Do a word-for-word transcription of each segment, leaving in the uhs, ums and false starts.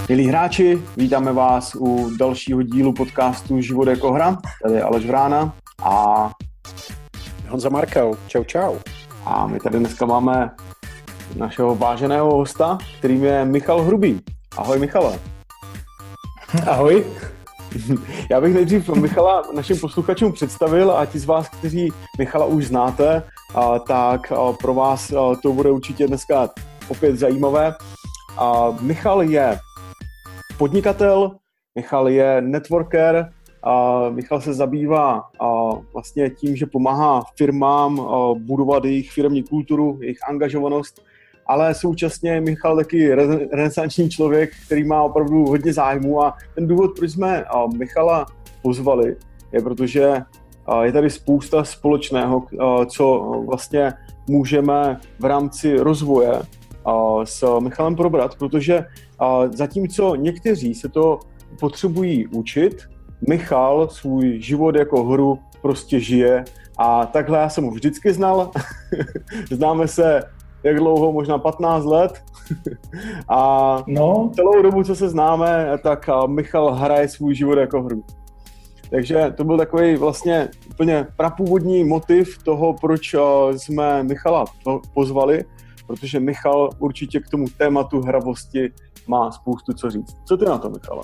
Milí hráči, vítáme vás u dalšího dílu podcastu Život jako hra. Tady je Aleš Vrána a Honza Markel. Čau, čau. A my tady dneska máme našeho váženého hosta, kterým je Michal Hrubý. Ahoj, Michale. Ahoj. Já bych nejdřív Michala našim posluchačům představil a ti z vás, kteří Michala už znáte, tak pro vás to bude určitě dneska opět zajímavé. Michal je podnikatel, Michal je networker, Michal se zabývá vlastně tím, že pomáhá firmám budovat jejich firemní kulturu, jejich angažovanost, ale současně je Michal taky renesanční člověk, který má opravdu hodně zájmu a ten důvod, proč jsme Michala pozvali, je protože je tady spousta společného, co vlastně můžeme v rámci rozvoje s Michalem probrat, protože zatímco někteří se to potřebují učit, Michal svůj život jako hru prostě žije a takhle já jsem ho vždycky znal. Známe se jak dlouho, možná patnáct let. A no. Celou dobu, co se známe, tak Michal hraje svůj život jako hru. Takže to byl takový vlastně úplně prapůvodní motiv toho, proč jsme Michala pozvali, protože Michal určitě k tomu tématu hravosti má spoustu co říct. Co ty na to, Michale?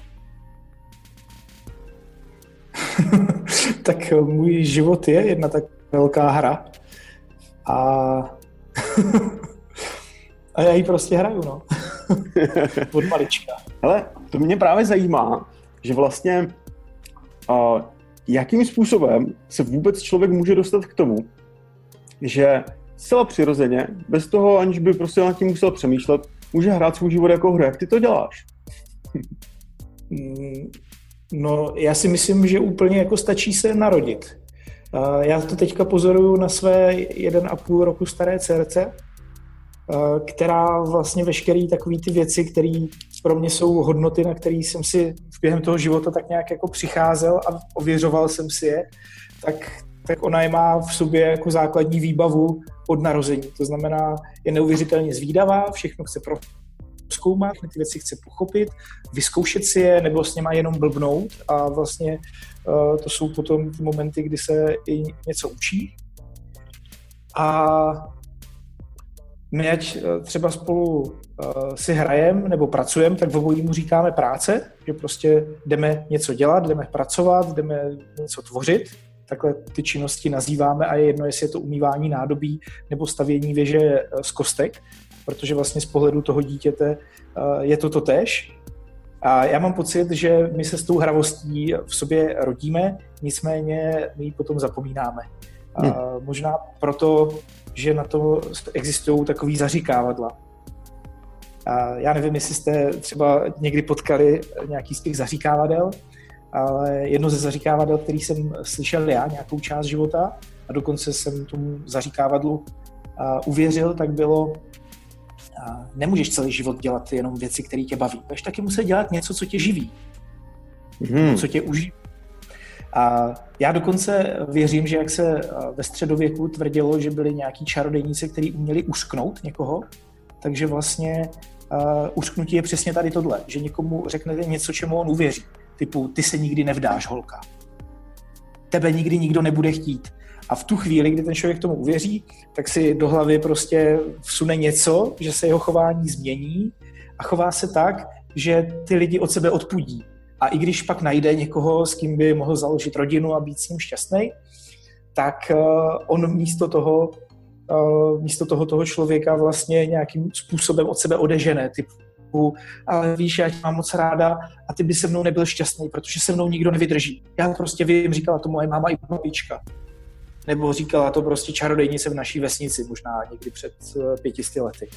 Tak můj život je jedna tak velká hra. A, a já ji prostě hraju, no. Od malička. Hele, to mě právě zajímá, že vlastně uh, jakým způsobem se vůbec člověk může dostat k tomu, že zcela přirozeně, bez toho, aniž by prostě nad tím musel přemýšlet, může hrát svůj život jako hru. Jak ty to děláš? No, já si myslím, že úplně jako stačí se narodit. Já to teďka pozoruju na své jeden a půl roku staré dcerce, která vlastně veškerý takový ty věci, které pro mě jsou hodnoty, na které jsem si v během toho života tak nějak jako přicházel a ověřoval jsem si je, tak, tak ona je má v sobě jako základní výbavu od narození. To znamená, je neuvěřitelně zvídavá, všechno chce prozkoumat, ty věci chce pochopit, vyzkoušet si je nebo s něma jenom blbnout a vlastně uh, to jsou potom ty momenty, kdy se i něco učí. A my ať třeba spolu uh, si hrajem nebo pracujeme, tak v obojímu říkáme práce, že prostě jdeme něco dělat, jdeme pracovat, jdeme něco tvořit. Takhle ty činnosti nazýváme a je jedno, jestli je to umývání nádobí nebo stavění věže z kostek, protože vlastně z pohledu toho dítěte je to totéž. A já mám pocit, že my se s tou hravostí v sobě rodíme, nicméně my ji potom zapomínáme. Hmm. A možná proto, že na to existují takový zaříkávadla. A já nevím, jestli jste třeba někdy potkali nějaký z těch zaříkávadel, ale jedno ze zaříkávadel, který jsem slyšel já nějakou část života a dokonce jsem tomu zaříkávadlu uvěřil, tak bylo: nemůžeš celý život dělat jenom věci, které tě baví. Budeš taky muset dělat něco, co tě živí. Hmm. Co tě uživí. A já dokonce věřím, že jak se ve středověku tvrdilo, že byli nějaký čarodějníci, kteří uměli usknout někoho, takže vlastně uh, usknutí je přesně tady tohle, že někomu řeknete něco, čemu on uvěří. Typu, ty se nikdy nevdáš, holka. Tebe nikdy nikdo nebude chtít. A v tu chvíli, kdy ten člověk tomu uvěří, tak si do hlavy prostě vsune něco, že se jeho chování změní a chová se tak, že ty lidi od sebe odpudí. A i když pak najde někoho, s kým by mohl založit rodinu a být s ním šťastný, tak on místo toho, místo toho, toho člověka vlastně nějakým způsobem od sebe odežene. Typu, ale víš, já tě mám moc ráda a ty by se mnou nebyl šťastný, protože se mnou nikdo nevydrží. Já prostě vím, říkala to moje máma i babička. Nebo říkala to prostě čarodějnice v naší vesnici, možná někdy před pětisty lety.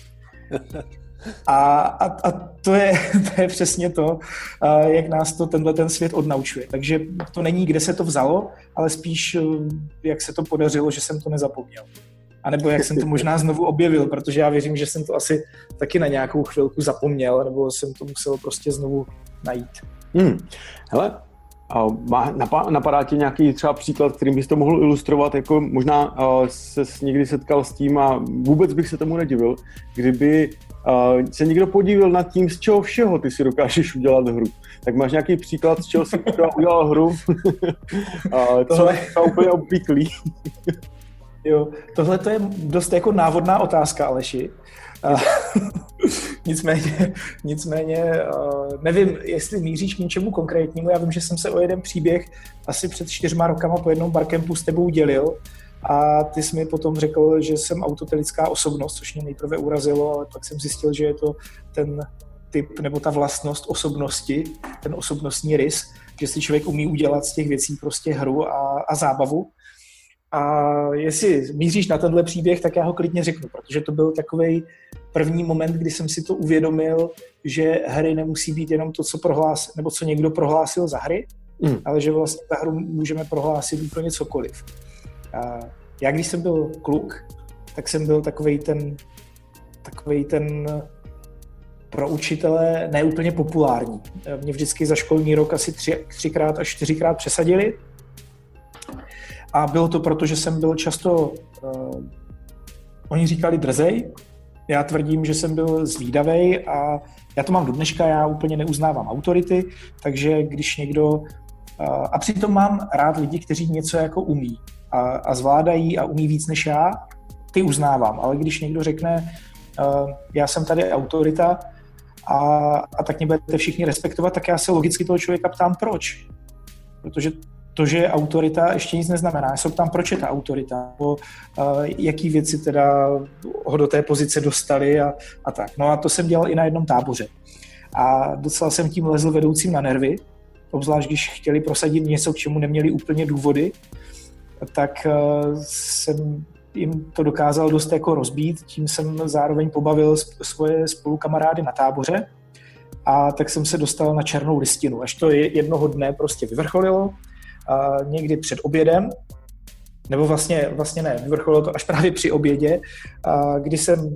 A, a, a to, je, to je přesně to, jak nás to tenhle ten svět odnaučuje. Takže to není, kde se to vzalo, ale spíš, jak se to podařilo, že jsem to nezapomněl. A nebo jak jsem to možná znovu objevil, protože já věřím, že jsem to asi taky na nějakou chvilku zapomněl, nebo jsem to musel prostě znovu najít. Hmm. Hele, Má, napadá tě nějaký třeba příklad, kterým bys to mohl ilustrovat, jako možná se někdy setkal s tím a vůbec bych se tomu nedivil, kdyby se někdo podíval nad tím, z čeho všeho ty si dokážeš udělat hru. Tak máš nějaký příklad, z čeho si udělal hru? Co je úplně obvyklý? Jo, tohle to je dost jako návodná otázka, Aleši. nicméně, nicméně nevím, jestli míříš k něčemu konkrétnímu. Já vím, že jsem se o jeden příběh asi před čtyřma rokama po jednom barcampu s tebou dělil a ty jsi mi potom řekl, že jsem autotelická osobnost, což mě nejprve urazilo, ale pak jsem zjistil, že je to ten typ nebo ta vlastnost osobnosti, ten osobnostní rys, že si člověk umí udělat z těch věcí prostě hru a, a zábavu. A jestli míříš na tenhle příběh, tak já ho klidně řeknu, protože to byl takovej první moment, kdy jsem si to uvědomil, že hry nemusí být jenom to, co prohlásil, nebo co někdo prohlásil za hry, mm. ale že vlastně ta hru můžeme prohlásit úplně cokoliv. A já, když jsem byl kluk, tak jsem byl takovej ten, takovej ten pro učitele neúplně populární. Mě vždycky za školní rok asi tři, třikrát až čtyřikrát přesadili. A bylo to proto, že jsem byl často, uh, oni říkali drzej, já tvrdím, že jsem byl zvídavej a já to mám do dneška, já úplně neuznávám autority, takže když někdo, uh, a přitom mám rád lidi, kteří něco jako umí a, a zvládají a umí víc než já, ty uznávám, ale když někdo řekne, uh, já jsem tady autorita a, a tak mě budete všichni respektovat, tak já se logicky toho člověka ptám, proč? Protože to, že je autorita, ještě nic neznamená. Já se ptám, proč je ta autorita, nebo uh, jaký věci teda ho do té pozice dostali a, a tak. No a to jsem dělal i na jednom táboře. A docela jsem tím lezl vedoucím na nervy, obzvlášť když chtěli prosadit něco, k čemu neměli úplně důvody, tak uh, jsem jim to dokázal dost jako rozbít, tím jsem zároveň pobavil svoje spolukamarády na táboře a tak jsem se dostal na černou listinu. Až to jednoho dne prostě vyvrcholilo, a někdy před obědem, nebo vlastně, vlastně ne, vyvrcholilo to až právě při obědě, a kdy jsem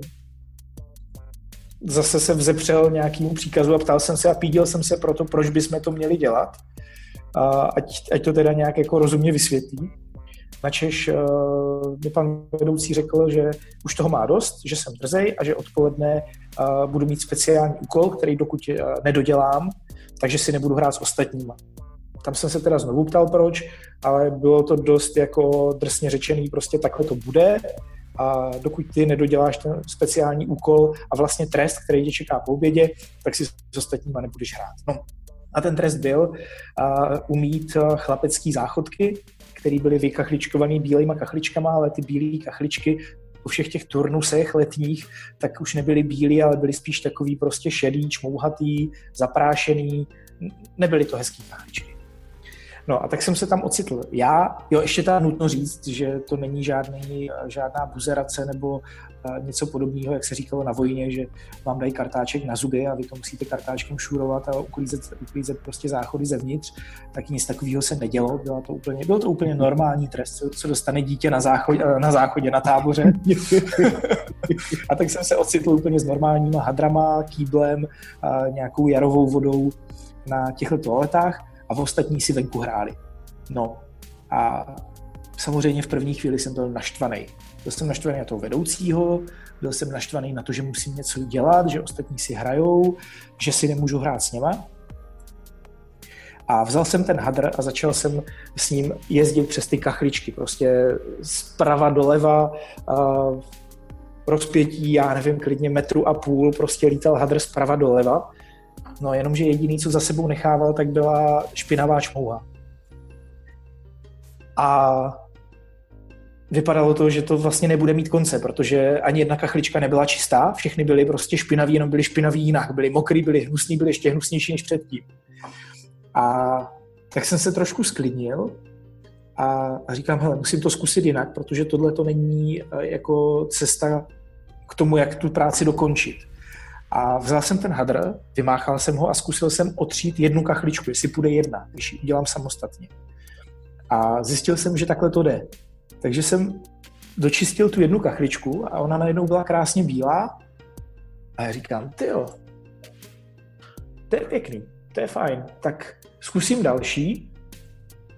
zase se vzepřel nějakému příkazu a ptal jsem se a píděl jsem se pro to, proč bychom to měli dělat, a ať, ať to teda nějak jako rozumně vysvětlí. Načež uh, mi pan vedoucí řekl, že už toho má dost, že jsem drzej a že odpoledne uh, budu mít speciální úkol, který dokud uh, nedodělám, takže si nebudu hrát s ostatníma. Tam jsem se teda znovu ptal proč, ale bylo to dost jako drsně řečený, prostě takhle to bude a dokud ty nedoděláš ten speciální úkol a vlastně trest, který tě čeká po obědě, tak si s ostatníma nebudeš hrát. No. A ten trest byl uh, umít chlapecký záchodky, které byly vykachličkovaný bílejma kachličkama, ale ty bílé kachličky po všech těch turnusech letních, tak už nebyly bílý, ale byly spíš takový prostě šedý, čmouhatý, zaprášený, nebyly to hezký kachličky. No a tak jsem se tam ocitl. Já, jo, ještě teda nutno říct, že to není žádný, žádná buzerace nebo uh, něco podobného, jak se říkalo na vojně, že vám dají kartáček na zuby a vy to musíte kartáčkem šurovat a uklízet, uklízet prostě záchody zevnitř. Tak nic takového se nedělo. Bylo to úplně, byl to úplně normální trest, co, co dostane dítě na záchodě, na záchodě, na táboře. A tak jsem se ocitl úplně s normálníma hadrama, kýblem, a nějakou jarovou vodou na těchto toaletách. A v ostatní si venku hráli. No a samozřejmě v první chvíli jsem byl naštvaný. Byl jsem naštvaný na toho vedoucího, byl jsem naštvaný na to, že musím něco dělat, že ostatní si hrajou, že si nemůžu hrát s něma. A vzal jsem ten hadr a začal jsem s ním jezdit přes ty kachličky, prostě zprava doleva, rozpětí, já nevím, klidně metru a půl, prostě lítal hadr zprava doleva. No jenomže jediný, co za sebou nechával, tak byla špinavá čmouha. A vypadalo to, že to vlastně nebude mít konce, protože ani jedna kachlička nebyla čistá, všechny byly prostě špinaví, jenom byly špinaví jinak, byly mokrý, byly hnusný, byly ještě hnusnější než předtím. A tak jsem se trošku sklidnil a říkám, hele, musím to zkusit jinak, protože tohle to není jako cesta k tomu, jak tu práci dokončit. A vzal jsem ten hadr, vymáchal jsem ho a zkusil jsem otřít jednu kachličku, jestli půjde jedna, když ji udělám samostatně. A zjistil jsem, že takhle to jde. Takže jsem dočistil tu jednu kachličku a ona najednou byla krásně bílá. A já říkám, tyjo, to je pěkný, to je fajn. Tak zkusím další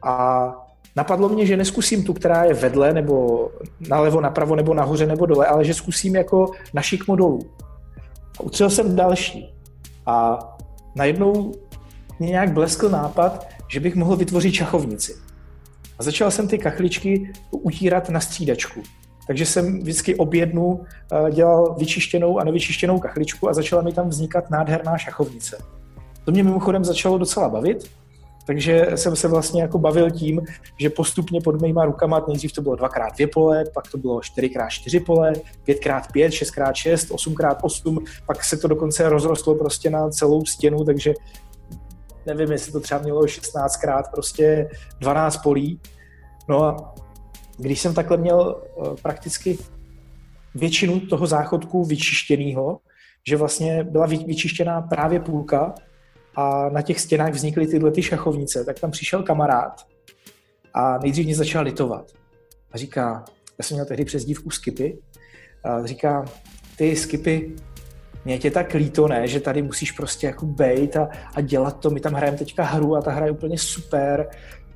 A napadlo mě, že neskusím tu, která je vedle, nebo nalevo, napravo, nebo nahoře, nebo dole, ale že zkusím jako na šikmo dolů. A utřel jsem další. A najednou mě nějak bleskl nápad, že bych mohl vytvořit šachovnici. A začal jsem ty kachličky utírat na střídačku. Takže jsem vždycky ob jednu dělal vyčištěnou a nevyčištěnou kachličku a začala mi tam vznikat nádherná šachovnice. To mě mimochodem začalo docela bavit, takže jsem se vlastně jako bavil tím, že postupně pod mýma rukama, nejdřív to bylo dvakrát dvě pole, pak to bylo čtyřikrát čtyři pole, pětkrát pět, šestkrát šest, osmkrát osm, pak se to dokonce rozrostlo prostě na celou stěnu, takže nevím, jestli to třeba mělo šestnáctkrát prostě dvanáct polí. No a když jsem takhle měl prakticky většinu toho záchodku vyčištěnýho, že vlastně byla vyčištěná právě půlka a na těch stěnách vznikly tyhle ty šachovnice, tak tam přišel kamarád a nejdřív mě začal litovat. A říká, já jsem měl tehdy přezdívku Skipy, a říká, ty Skipy, mě tě tak líto, ne, že tady musíš prostě jako bejt a, a dělat to, my tam hrajeme teďka hru a ta hra je úplně super.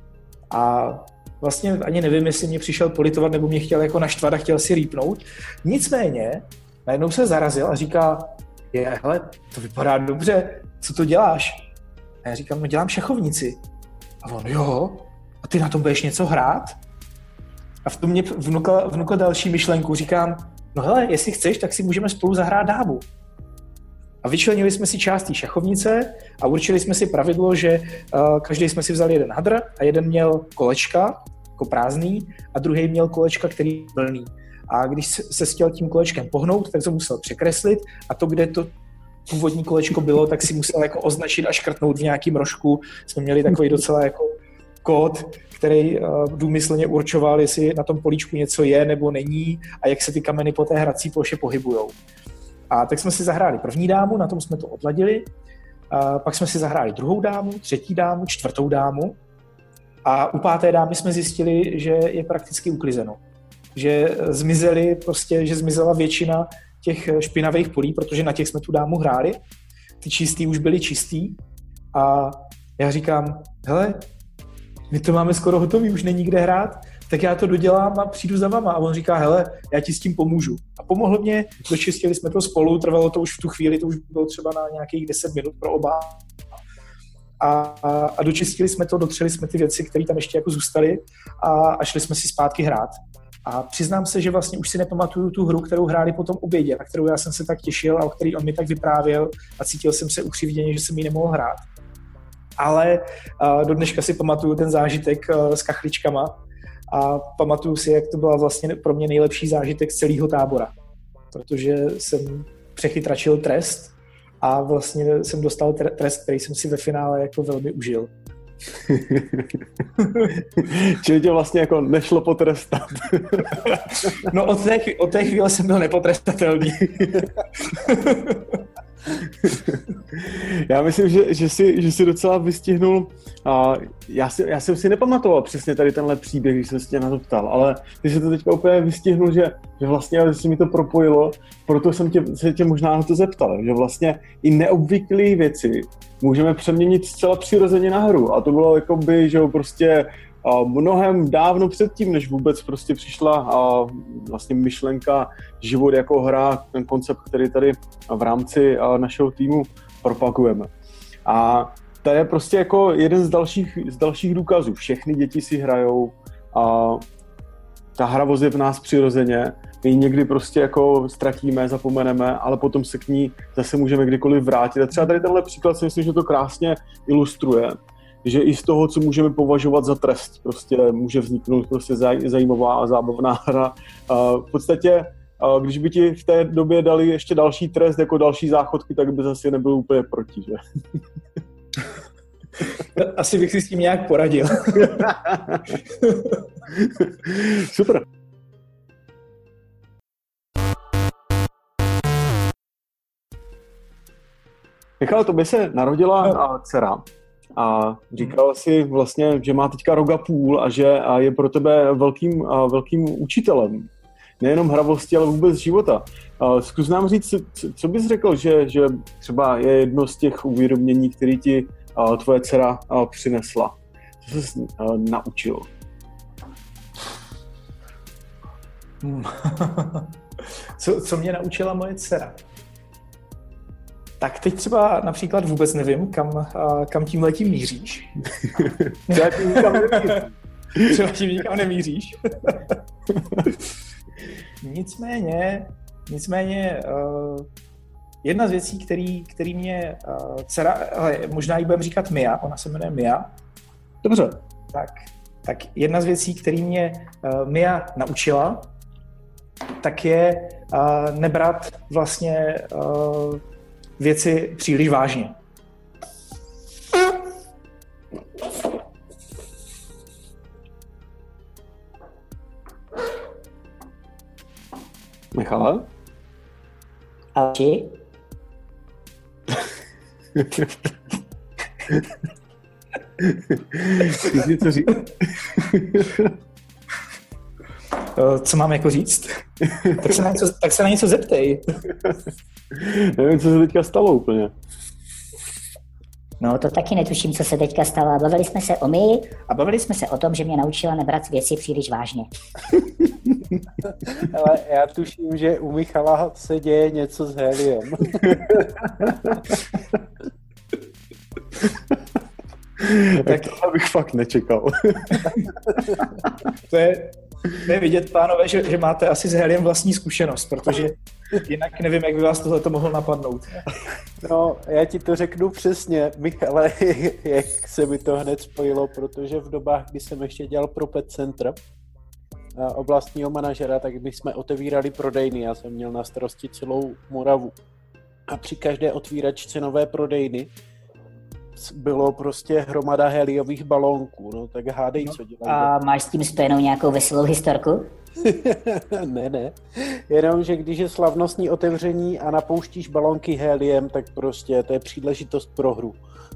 A vlastně ani nevím, jestli mě přišel politovat, nebo mě chtěl jako naštvat a chtěl si rýpnout. Nicméně, najednou se zarazil a říká, je, hele, to vypadá dobře, co to děláš? A já říkám, no dělám šachovnici. A on, jo, a ty na tom budeš něco hrát? A v tom mě vnukla, vnukla další myšlenku, říkám, no hele, jestli chceš, tak si můžeme spolu zahrát dámu. A vyčlenili jsme si část té šachovnice a určili jsme si pravidlo, že uh, každý jsme si vzali jeden hadr a jeden měl kolečka, jako prázdný, a druhý měl kolečka, který byl plný. A když se chtěl tím kolečkem pohnout, tak to musel překreslit a to, kde to původní kolečko bylo, tak si musel jako označit a škrtnout v nějakým rožku. Jsme měli takový docela jako kód, který uh, důmyslně určoval, jestli na tom políčku něco je nebo není a jak se ty kameny po té hrací ploše pohybujou. A tak jsme si zahráli první dámu, na tom jsme to odladili, a pak jsme si zahráli druhou dámu, třetí dámu, čtvrtou dámu a u páté dámy jsme zjistili, že je prakticky uklizeno. Že zmizely, prostě, že zmizela většina těch špinavých polí, protože na těch jsme tu dámu hráli. Ty čistý už byly čistý a já říkám, hele, my to máme skoro hotový, už není kde hrát, tak já to dodělám a přijdu za vama. A on říká, hele, já ti s tím pomůžu. A pomohl mě, dočistili jsme to spolu, trvalo to už v tu chvíli, to už bylo třeba na nějakých deset minut pro oba. A, a, a dočistili jsme to, dotřeli jsme ty věci, které tam ještě jako zůstaly a, a šli jsme si zpátky hrát. A přiznám se, že vlastně už si nepamatuju tu hru, kterou hráli po tom obědě, na kterou já jsem se tak těšil a o který on mi tak vyprávěl a cítil jsem se ukřivděně, že jsem ji nemohl hrát. Ale uh, do dneška si pamatuju ten zážitek uh, s kachličkama a pamatuju si, jak to byla vlastně pro mě nejlepší zážitek z celého tábora. Protože jsem přechytračil trest a vlastně jsem dostal trest, který jsem si ve finále jako velmi užil. Čili tě vlastně jako nešlo potrestat. No od té, od té chvíle jsem byl nepotrestatelný. Já myslím, že, že, si, že si docela vystihnul, a já, si, já jsem si nepamatoval přesně tady tenhle příběh, když jsem se tě na to ptal, ale ty jsi to teďka úplně vystihnul, že, že vlastně se mi to propojilo, proto jsem tě, se tě možná na to zeptal, že vlastně i neobvyklé věci můžeme přeměnit zcela přirozeně na hru a to bylo jakoby, že jo, prostě a mnohem dávno předtím, než vůbec prostě přišla a vlastně myšlenka život jako hra, ten koncept, který tady v rámci našeho týmu propagujeme. A to je prostě jako jeden z dalších, z dalších důkazů. Všechny děti si hrajou a ta hravost je v nás přirozeně. My ji někdy prostě jako ztratíme, zapomeneme, ale potom se k ní zase můžeme kdykoliv vrátit. A třeba tady tenhle příklad si myslím, že to krásně ilustruje, že i z toho, co můžeme považovat za trest, prostě může vzniknout prostě zajímavá a zábavná hra. V podstatě, když by ti v té době dali ještě další trest jako další záchodky, tak by zase nebyl úplně proti, že? Asi bych si s tím nějak poradil. Super. Michal, tobě se narodila no. dcera. A říkal si vlastně, že má teďka rok a půl a že je pro tebe velkým, velkým učitelem. Nejenom hravosti, ale vůbec života. Zkus nám říct, co bys řekl, že, že třeba je jedno z těch uvědomění, které ti tvoje dcera přinesla. Co jsi uh, naučil? co, co mě naučila moje dcera? Tak teď třeba například vůbec nevím, kam, kam tím letím míříš. Třeba tím nikam nemíříš. Třeba tím nikam nemíříš. nicméně, nicméně uh, jedna z věcí, který, který mě uh, dcera, hele, možná jí budeme říkat Mia, ona se jmenuje Mia. Dobře. Tak, tak jedna z věcí, který mě uh, Mia naučila, tak je uh, nebrat vlastně uh, věci příliš vážně. Michale? Alči? Chceš něco říct? Co mám jako říct? tak, se na něco, tak se na něco zeptej. Nevím, co se teďka stalo úplně. No, to taky netuším, co se teďka stalo. Bavili jsme se o my a bavili jsme se o tom, že mě naučila nebrat věci příliš vážně. Ale já tuším, že u Michala se děje něco s heliem. Tak to bych fakt nečekal. to, je, to je vidět, pánové, že, že máte asi s heliem vlastní zkušenost, protože jinak nevím, jak by vás tohle mohlo napadnout. No, já ti to řeknu přesně, Michale, jak se mi to hned spojilo, protože v dobách, kdy jsem ještě dělal pro Pet Center oblastního manažera, tak my jsme otevírali prodejny, já jsem měl na starosti celou Moravu. A při každé otvíračce nové prodejny bylo prostě hromada heliových balónků, no tak hádej, co dělají. A máš s tím spojenou nějakou veselou historku? ne, ne. Jenom, že když je slavnostní otevření a napouštíš balonky heliem, tak prostě to je příležitost pro hru.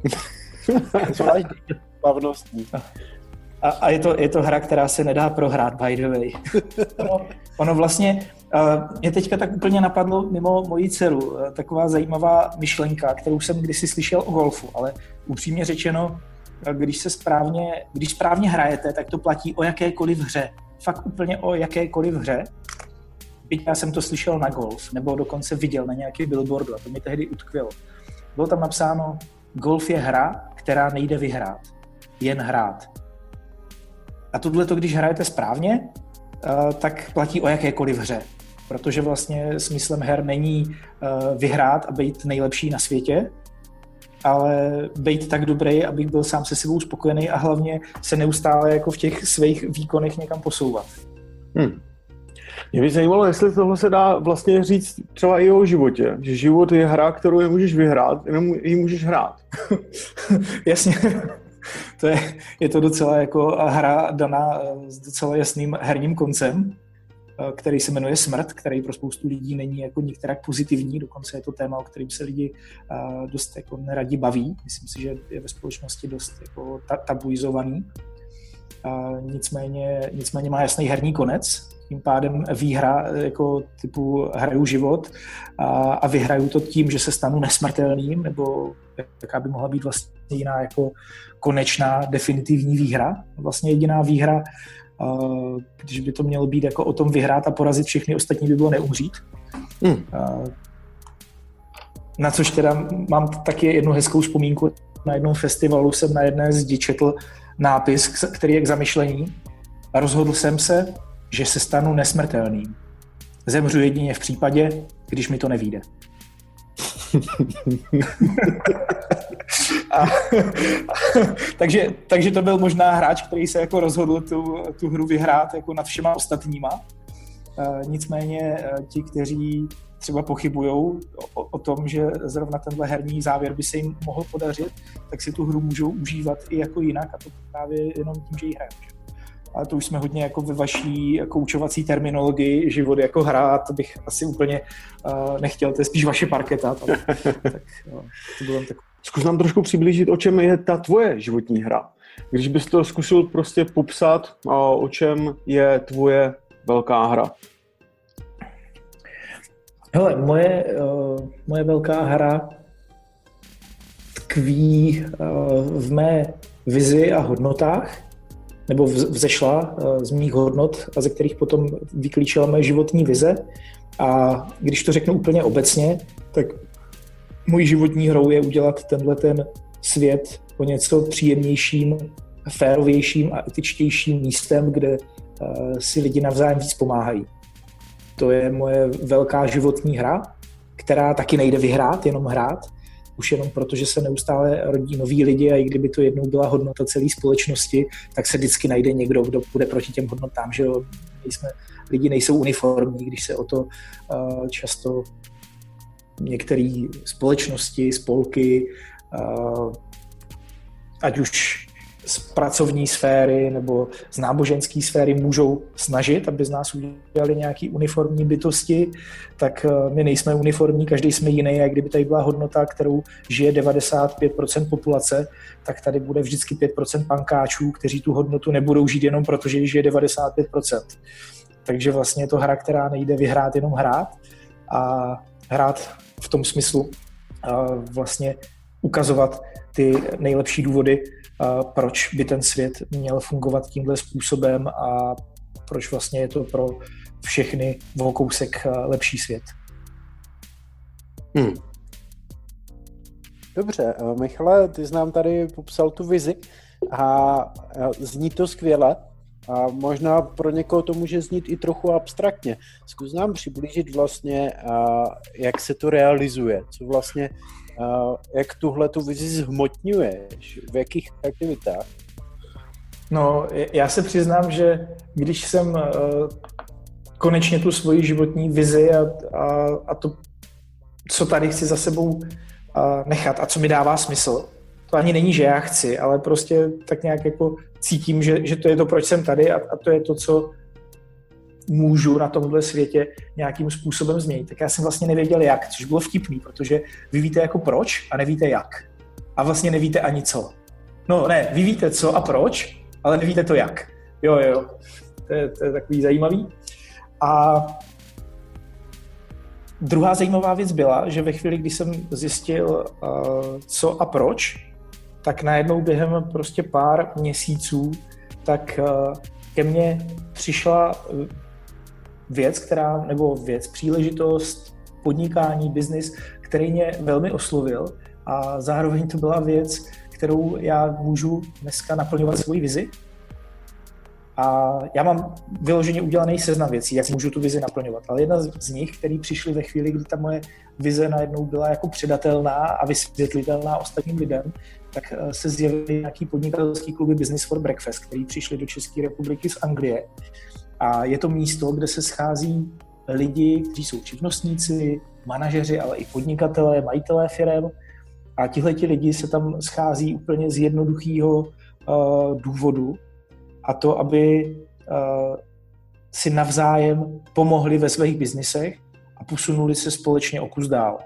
Zvlášť slavnostní. A, a je, to, je to hra, která se nedá prohrát, by the way. ono, ono vlastně, uh, mě teďka tak úplně napadlo mimo moji dceru, uh, taková zajímavá myšlenka, kterou jsem kdysi slyšel o golfu, ale upřímně řečeno, uh, když se správně, když správně hrajete, tak to platí o jakékoliv hře. Fakt úplně o jakékoliv hře. Byť já jsem to slyšel na golf, nebo dokonce viděl na nějaký billboardu a to mě tehdy utkvělo. Bylo tam napsáno, golf je hra, která nejde vyhrát, jen hrát. A tohleto, když hrajete správně, tak platí o jakékoliv hře. Protože vlastně smyslem her není vyhrát a být nejlepší na světě, ale být tak dobrý, abych byl sám se sebou spokojený a hlavně se neustále jako v těch svých výkonech někam posouvat. Hmm. Mě by zajímalo, jestli tohle se dá vlastně říct třeba i o životě. Že život je hra, kterou nemůžeš vyhrát, jenom ji můžeš hrát. Jasně. To je, je to docela jako hra daná s docela jasným herním koncem, který se jmenuje smrt, který pro spoustu lidí není jako některak pozitivní, dokonce je to téma, o kterém se lidi dost jako neradi baví. Myslím si, že je ve společnosti dost jako tabuizovaný. Nicméně, nicméně má jasný herní konec, tím pádem výhra jako typu hraju život a, a vyhraju to tím, že se stanu nesmrtelným, nebo jaká by mohla být vlastně jiná jako konečná definitivní výhra. Vlastně jediná výhra, když by to mělo být jako o tom vyhrát a porazit všechny ostatní, by bylo neumřít. Hmm. Na což teda mám taky jednu hezkou vzpomínku. Na jednom festivalu jsem na jedné zdi četl nápis, který je k zamyšlení. A rozhodl jsem se, že se stanu nesmrtelným. Zemřu jedině v případě, když mi to nevyjde. a, a, takže, takže to byl možná hráč, který se jako rozhodl tu, tu hru vyhrát jako nad všema ostatníma. E, nicméně ti, kteří třeba pochybujou o, o tom, že zrovna tenhle herní závěr by se jim mohl podařit, tak si tu hru můžou užívat i jako jinak a to právě jenom tím, že ji hrajou. Ale to už jsme hodně jako ve vaší koučovací terminologii, život jako hra, to bych asi úplně uh, nechtěl, to je spíš vaše parketa. Tak, tak, jo, to bylo tak... Zkus nám trošku přiblížit, o čem je ta tvoje životní hra. Když bys to zkusil prostě popsat, o čem je tvoje velká hra. Hele, moje, uh, moje velká hra tkví uh, v mé vizi a hodnotách, nebo vzešla z mých hodnot, a ze kterých potom vyklíčila moje životní vize. A když to řeknu úplně obecně, tak můj životní hrou je udělat tenhle ten svět o něco příjemnějším, férovějším a etičtějším místem, kde si lidi navzájem víc pomáhají. To je moje velká životní hra, která taky nejde vyhrát, jenom hrát. Už jenom proto, že se neustále rodí noví lidi a i kdyby to jednou byla hodnota celé společnosti, tak se vždycky najde někdo, kdo půjde proti těm hodnotám, že jo? Nejsme, lidi nejsou uniformní, když se o to uh, často některé společnosti, spolky, uh, ať už z pracovní sféry nebo z náboženské sféry můžou snažit, aby z nás udělali nějaký uniformní bytosti, tak my nejsme uniformní, každý jsme jiný a kdyby tady byla hodnota, kterou žije devadesát pět procent populace, tak tady bude vždycky pět procent pankáčů, kteří tu hodnotu nebudou žít jenom proto, že žije devadesát pět procent. Takže vlastně je to hra, která nejde vyhrát, jenom hrát a hrát v tom smyslu vlastně ukazovat ty nejlepší důvody, proč by ten svět měl fungovat tímhle způsobem a proč vlastně je to pro všechny o kousek lepší svět. Hmm. Dobře, Michale, ty jsi nám tady popsal tu vizi a zní to skvěle a možná pro někoho to může znít i trochu abstraktně. Zkus nám přiblížit vlastně, jak se to realizuje, co vlastně Uh, jak tuhle tu vizi zhmotňuješ, v jakých aktivitách? No, já se přiznám, že když jsem uh, konečně tu svoji životní vizi a, a, a to, co tady chci za sebou uh, nechat a co mi dává smysl, to ani není, že já chci, ale prostě tak nějak jako cítím, že, že to je to, proč jsem tady a, a to je to, co můžu na tomhle světě nějakým způsobem změnit. Tak já jsem vlastně nevěděl jak, což bylo vtipný, protože vy víte jako proč a nevíte jak. A vlastně nevíte ani co. No ne, vy víte co a proč, ale nevíte to jak. Jo, jo, to je, to je takový zajímavý. A druhá zajímavá věc byla, že ve chvíli, kdy jsem zjistil uh, co a proč, tak najednou během prostě pár měsíců tak uh, ke mně přišla věc, která, nebo věc, příležitost, podnikání, biznis, který mě velmi oslovil a zároveň to byla věc, kterou já můžu dneska naplňovat svoji vizi. A já mám vyloženě udělaný seznam věcí, jak můžu tu vizi naplňovat. Ale jedna z nich, které přišly ve chvíli, kdy ta moje vize najednou byla jako předatelná a vysvětlitelná ostatním lidem, tak se zjevily nějaký podnikatelský kluby Business for Breakfast, který přišli do České republiky z Anglie. A je to místo, kde se schází lidi, kteří jsou živnostníci, manažeři, ale i podnikatelé, majitelé firem. A tihleti lidi se tam schází úplně z jednoduchého uh, důvodu, a to, aby uh, si navzájem pomohli ve svých biznisech a posunuli se společně o kus dál.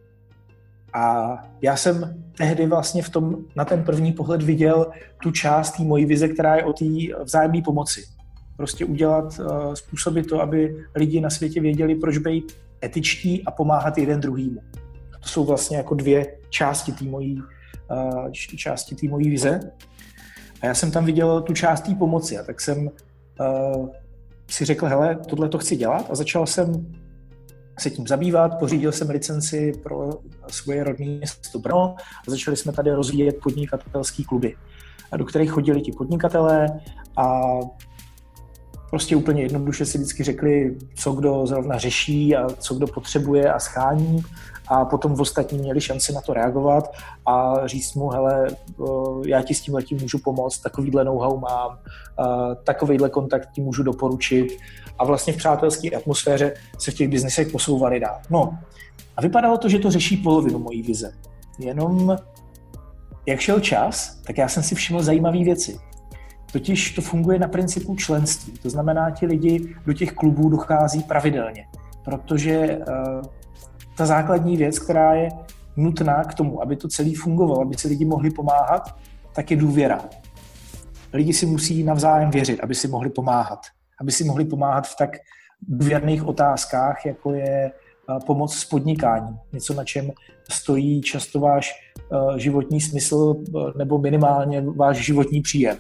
A já jsem tehdy vlastně v tom, na ten první pohled viděl tu část té mojí vize, která je o té vzájemné pomoci. Prostě udělat, uh, způsobit to, aby lidi na světě věděli, proč být etičtí a pomáhat jeden druhýmu. To jsou vlastně jako dvě části té mojí, uh, části té mojí vize. A já jsem tam viděl tu část té pomoci a tak jsem uh, si řekl, hele, tohle to chci dělat a začal jsem se tím zabývat, pořídil jsem licenci pro svoje rodné město Brno a začali jsme tady rozvíjet podnikatelský kluby, do kterých chodili ti podnikatelé a prostě úplně jednoduše si vždycky řekli, co kdo zrovna řeší a co kdo potřebuje a schání a potom v ostatní měli šanci na to reagovat a říct mu, hele, já ti s tím letím můžu pomoct, takovýhle know-how mám, takovejhle kontakt ti můžu doporučit a vlastně v přátelské atmosféře se v těch biznesech posouvali dál. No a vypadalo to, že to řeší polovinu mojí vize. Jenom jak šel čas, tak já jsem si všiml zajímavé věci. Totiž to funguje na principu členství. To znamená, ti lidi do těch klubů dochází pravidelně, protože uh, ta základní věc, která je nutná k tomu, aby to celé fungovalo, aby si lidi mohli pomáhat, tak je důvěra. Lidi si musí navzájem věřit, aby si mohli pomáhat. Aby si mohli pomáhat v tak důvěrných otázkách, jako je pomoc s podnikáním. Něco, na čem stojí často váš životní smysl nebo minimálně váš životní příjem.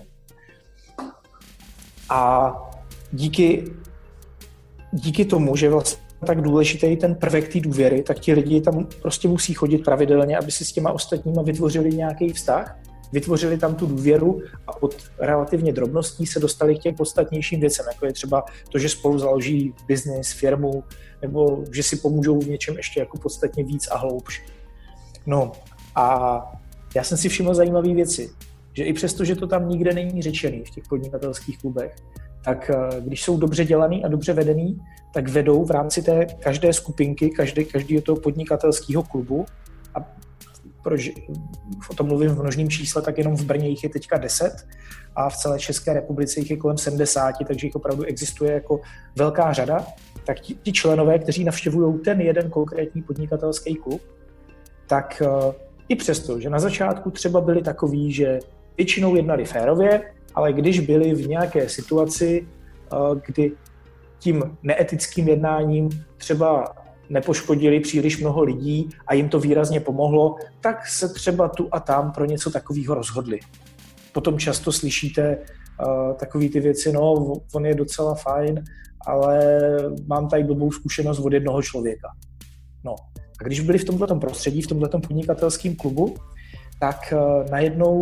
A díky, díky tomu, že vlastně tak důležitý ten prvek té důvěry, tak ti lidi tam prostě musí chodit pravidelně, aby si s těma ostatníma vytvořili nějaký vztah, vytvořili tam tu důvěru a od relativně drobností se dostali k těm podstatnějším věcem, jako je třeba to, že spolu založí biznis, firmu, nebo že si pomůžou v něčem ještě jako podstatně víc a hloubš. No a já jsem si všiml zajímavé věci, že i přesto, že to tam nikde není řečený v těch podnikatelských klubech, tak když jsou dobře dělaný a dobře vedený, tak vedou v rámci té každé skupinky, každé, každého toho podnikatelského klubu a prož, o tom mluvím v množném čísle, tak jenom v Brně jich je teďka deset a v celé České republice jich je kolem sedmdesát, takže jich opravdu existuje jako velká řada, tak ti, ti členové, kteří navštěvují ten jeden konkrétní podnikatelský klub, tak uh, i přesto, že na začátku třeba byli takový, že většinou jednali férově, ale když byli v nějaké situaci, uh, kdy tím neetickým jednáním třeba nepoškodili příliš mnoho lidí a jim to výrazně pomohlo, tak se třeba tu a tam pro něco takového rozhodli. Potom často slyšíte uh, takové ty věci, no, on je docela fajn, ale mám tady blbou zkušenost od jednoho člověka. No. A když byli v tomto prostředí, v tomto podnikatelském klubu, tak uh, najednou,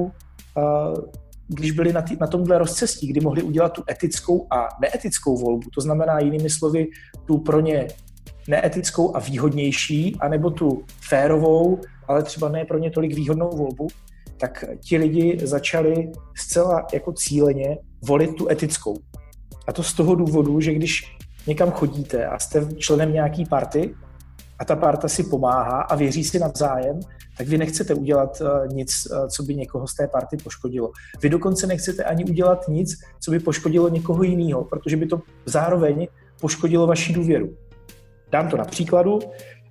uh, když byli na, tý, na tomhle rozcestí, kdy mohli udělat tu etickou a neetickou volbu, to znamená jinými slovy tu pro ně neetickou a výhodnější, anebo tu férovou, ale třeba ne pro ně tolik výhodnou volbu, tak ti lidi začali zcela jako cíleně volit tu etickou. A to z toho důvodu, že když někam chodíte a jste členem nějaký party a ta parta si pomáhá a věří si navzájem, tak vy nechcete udělat nic, co by někoho z té party poškodilo. Vy dokonce nechcete ani udělat nic, co by poškodilo někoho jiného, protože by to zároveň poškodilo vaši důvěru. Dám to na příkladu.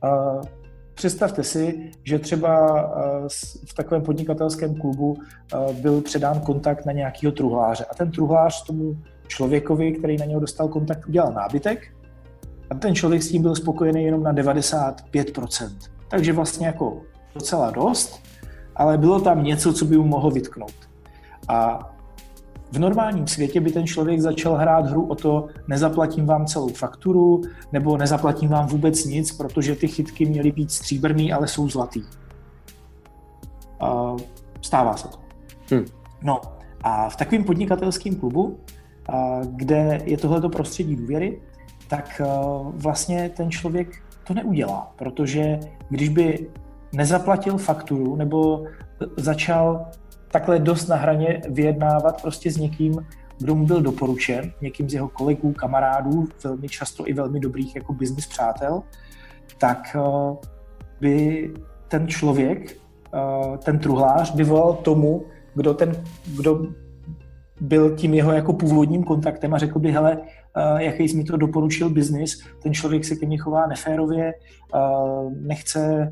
Představte si, že třeba v takovém podnikatelském klubu byl předán kontakt na nějakého truhláře a ten truhlář tomu člověkovi, který na něho dostal kontakt, udělal nábytek a ten člověk s tím byl spokojený jenom na devadesát pět procent. Takže vlastně jako docela dost, ale bylo tam něco, co by mu mohlo vytknout. A v normálním světě by ten člověk začal hrát hru o to, nezaplatím vám celou fakturu, nebo nezaplatím vám vůbec nic, protože ty chytky měly být stříbrný, ale jsou zlatý. Uh, stává se to. Hmm. No a v takovém podnikatelském klubu, uh, kde je tohleto prostředí důvěry, tak uh, vlastně ten člověk to neudělá, protože když by nezaplatil fakturu nebo začal takhle dost na hraně vyjednávat prostě s někým, kdo mu byl doporučen, někým z jeho kolegů, kamarádů, velmi často i velmi dobrých jako business přátel, tak uh, by ten člověk, uh, ten truhlář, by volal tomu, kdo, ten, kdo byl tím jeho jako původním kontaktem a řekl by, hele, uh, jaký jsi mi to doporučil business, ten člověk se ke mně chová neférově, uh, nechce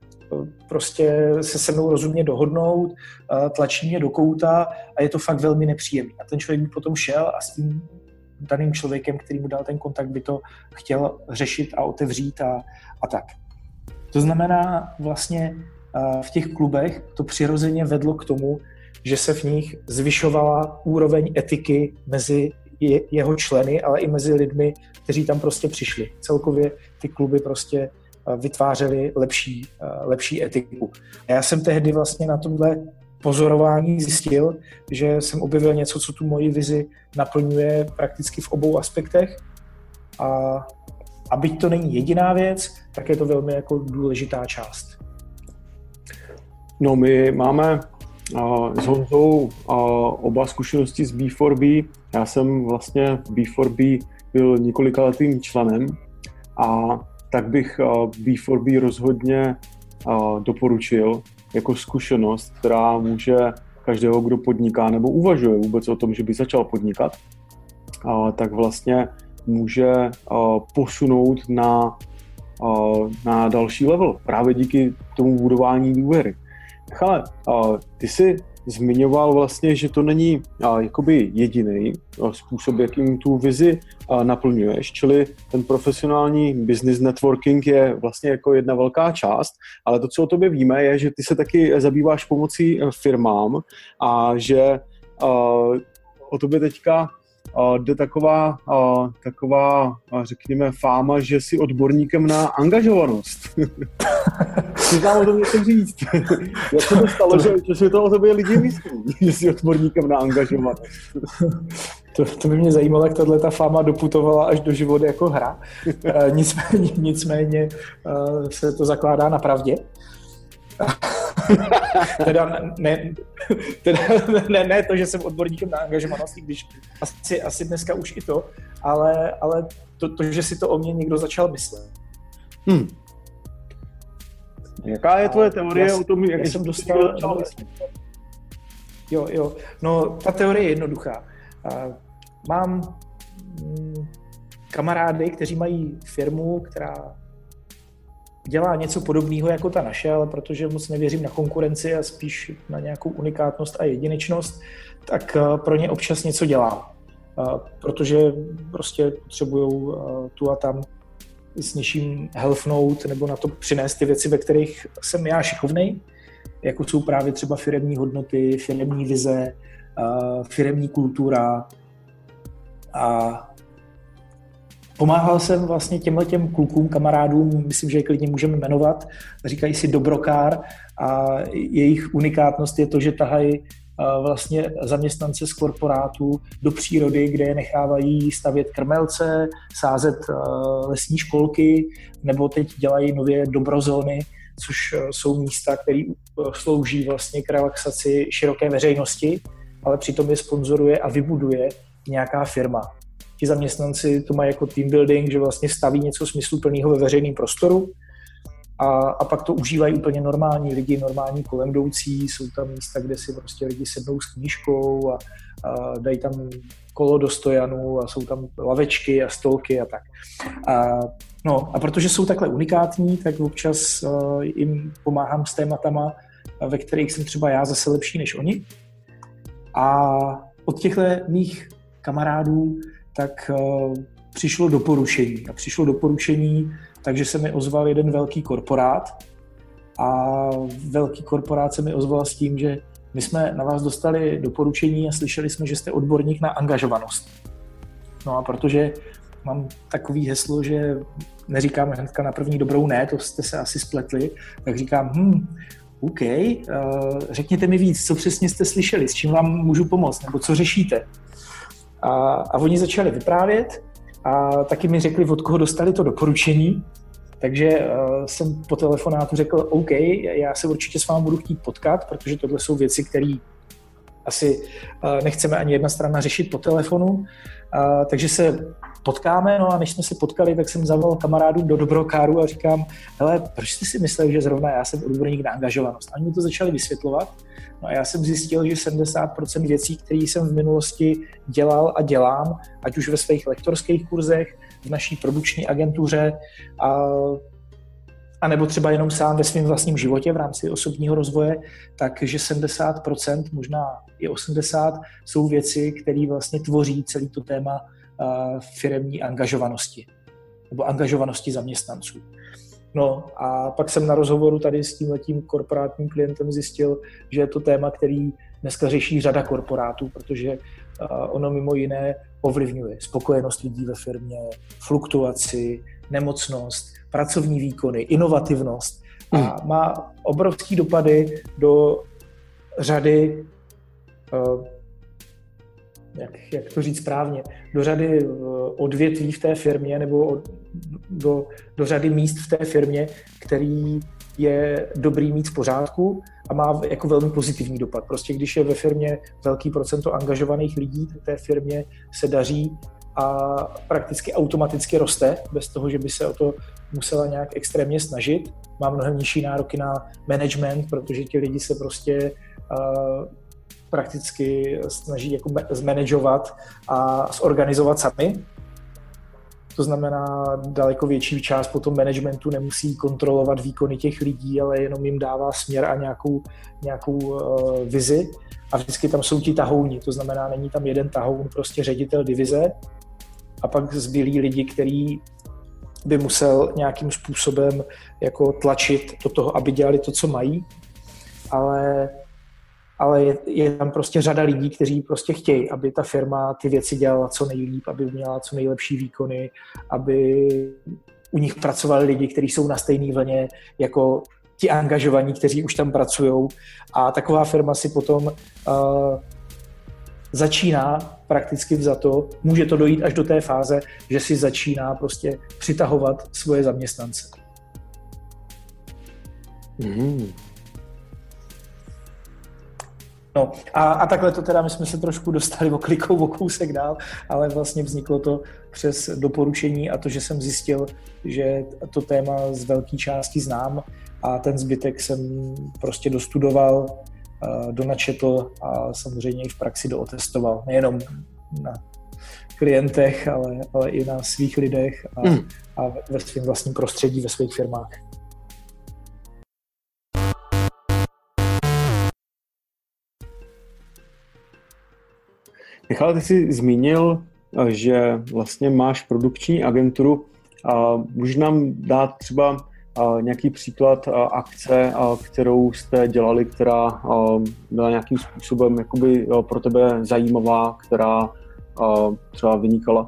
prostě se se mnou rozumně dohodnout, tlačí mě do kouta a je to fakt velmi nepříjemné. A ten člověk by potom šel a s tím daným člověkem, který mu dal ten kontakt, by to chtěl řešit a otevřít a, a tak. To znamená vlastně v těch klubech to přirozeně vedlo k tomu, že se v nich zvyšovala úroveň etiky mezi jeho členy, ale i mezi lidmi, kteří tam prostě přišli. Celkově ty kluby prostě vytvářeli lepší, lepší etiku. A já jsem tehdy vlastně na tomhle pozorování zjistil, že jsem objevil něco, co tu moji vizi naplňuje prakticky v obou aspektech. A, a byť to není jediná věc, tak je to velmi jako důležitá část. No, my máme uh, s Honzou uh, oba zkušenosti z B čtyři B. Já jsem vlastně v B čtyři B byl několikaletým členem a tak bych B čtyři B rozhodně doporučil jako zkušenost, která může každého, kdo podniká nebo uvažuje vůbec o tom, že by začal podnikat, tak vlastně může posunout na, na další level právě díky tomu budování důvěry. Ale ty jsi zmiňoval vlastně, že to není a, jakoby jediný a, způsob, jakým tu vizi a, naplňuješ, čili ten profesionální business networking je vlastně jako jedna velká část, ale to, co o tobě víme, je, že ty se taky zabýváš pomocí firmám a že a, o tobě teďka a, jde taková, a, taková a, řekněme, fáma, že jsi odborníkem na angažovanost. Chci vám o tom něco říct. Jak se to stalo, že, že si to o tobě lidi myslí, že jsi odborníkem na angažovanost? To, to by mě zajímalo, jak tato fáma doputovala až do života jako hra. E, nicméně nicméně e, se to zakládá na pravdě. teda, ne, teda ne, ne to, že jsem odborníkem na angažovanost, když asi, asi dneska už i to, ale, ale to, to, že si to o mě někdo začal myslet. Hmm. Jaká je tvoje teorie já, o tom, jak jsem dostal... No, jo, jo. No, ta teorie je jednoduchá. Mám kamarády, kteří mají firmu, která dělá něco podobného jako ta naše, ale protože moc nevěřím na konkurenci a spíš na nějakou unikátnost a jedinečnost, tak pro ně občas něco dělám. Protože prostě potřebují tu a tam s něčím helfnout nebo na to přinést ty věci, ve kterých jsem já šikovnej, jako jsou právě třeba firemní hodnoty, firemní vize, firemní kultura. A pomáhal jsem vlastně těmhletěm klukům, kamarádům, myslím, že je klidně můžeme jmenovat, říkají si Dobrokár a jejich unikátnost je to, že tahají vlastně zaměstnance z korporátu do přírody, kde je nechávají stavět krmelce, sázet lesní školky, nebo teď dělají nově dobrozóny, což jsou místa, které slouží vlastně k relaxaci široké veřejnosti, ale přitom je sponzoruje a vybuduje nějaká firma. Ti zaměstnanci to mají jako team building, že vlastně staví něco smysluplného ve veřejném prostoru a, a pak to užívají úplně normální lidi, normální kolem jdoucí, jsou tam místa, kde si prostě lidi sednou s knížkou a, a dají tam kolo do stojanu a jsou tam lavečky a stolky a tak. A, no a protože jsou takhle unikátní, tak občas uh, jim pomáhám s tématama, ve kterých jsem třeba já zase lepší než oni. A od těchto mých kamarádů tak uh, přišlo doporučení. A přišlo doporučení, takže se mi ozval jeden velký korporát a velký korporát se mi ozval s tím, že my jsme na vás dostali doporučení a slyšeli jsme, že jste odborník na angažovanost. No a protože mám takový heslo, že neříkám hnedka na první dobrou ne, to jste se asi spletli, tak říkám, hm, OK, uh, řekněte mi víc, co přesně jste slyšeli, s čím vám můžu pomoct, nebo co řešíte. A, a oni začali vyprávět a taky mi řekli, od koho dostali to doporučení, takže uh, jsem po telefonátu řekl, OK, já se určitě s vámi budu chtít potkat, protože tohle jsou věci, které asi uh, nechceme ani jedna strana řešit po telefonu, uh, takže se potkáme, no a než jsme se potkali, tak jsem zavolal kamarádům do Dobrokáru a říkám, hele, proč jste si mysleli, že zrovna já jsem odborník na angažovanost? A oni mi to začali vysvětlovat. No a já jsem zjistil, že sedmdesát procent věcí, které jsem v minulosti dělal a dělám, ať už ve svých lektorských kurzech, v naší produkční agentuře, a, a nebo třeba jenom sám ve svém vlastním životě v rámci osobního rozvoje, takže sedmdesát procent, možná i osmdesát procent jsou věci, které vlastně tvoří celý to téma firemní angažovanosti nebo angažovanosti zaměstnanců. No a pak jsem na rozhovoru tady s tímhletím korporátním klientem zjistil, že je to téma, který dneska řeší řada korporátů, protože ono mimo jiné ovlivňuje spokojenost lidí ve firmě, fluktuaci, nemocnost, pracovní výkony, inovativnost a má obrovský dopady do řady Jak, jak to říct správně, do řady odvětví v té firmě nebo od, do, do řady míst v té firmě, který je dobrý mít v pořádku a má jako velmi pozitivní dopad. Prostě když je ve firmě velký procento angažovaných lidí, tak té firmě se daří a prakticky automaticky roste, bez toho, že by se o to musela nějak extrémně snažit. Má mnohem nižší nároky na management, protože ti lidi se prostě uh, prakticky snaží jako zmanažovat a zorganizovat sami. to znamená daleko větší část potom managementu nemusí kontrolovat výkony těch lidí, ale jenom jim dává směr a nějakou, nějakou uh, vizi. A vždycky tam jsou ti tahouni, to znamená, není tam jeden tahoun, prostě ředitel divize a pak zbylí lidi, který by musel nějakým způsobem jako tlačit do toho, aby dělali to, co mají, ale, ale je, je tam prostě řada lidí, kteří prostě chtějí, aby ta firma ty věci dělala co nejlíp, aby měla co nejlepší výkony, aby u nich pracovali lidi, kteří jsou na stejné vlně jako ti angažovaní, kteří už tam pracují. A taková firma si potom uh, začíná prakticky vzato, může to dojít až do té fáze, že si začíná prostě přitahovat svoje zaměstnance. Mm. No a, a takhle to teda, my jsme se trošku dostali oklikou o kousek dál, ale vlastně vzniklo to přes doporučení a to, že jsem zjistil, že to téma z velké části znám a ten zbytek jsem prostě dostudoval, donačetl a samozřejmě i v praxi dootestoval. Nejenom na klientech, ale, ale i na svých lidech a, mm. a ve svém vlastním prostředí, ve svých firmách. Michale, ty jsi zmínil, že vlastně máš produkční agenturu. Můžeš nám dát třeba nějaký příklad akce, kterou jste dělali, která byla nějakým způsobem jakoby pro tebe zajímavá, která třeba vynikala?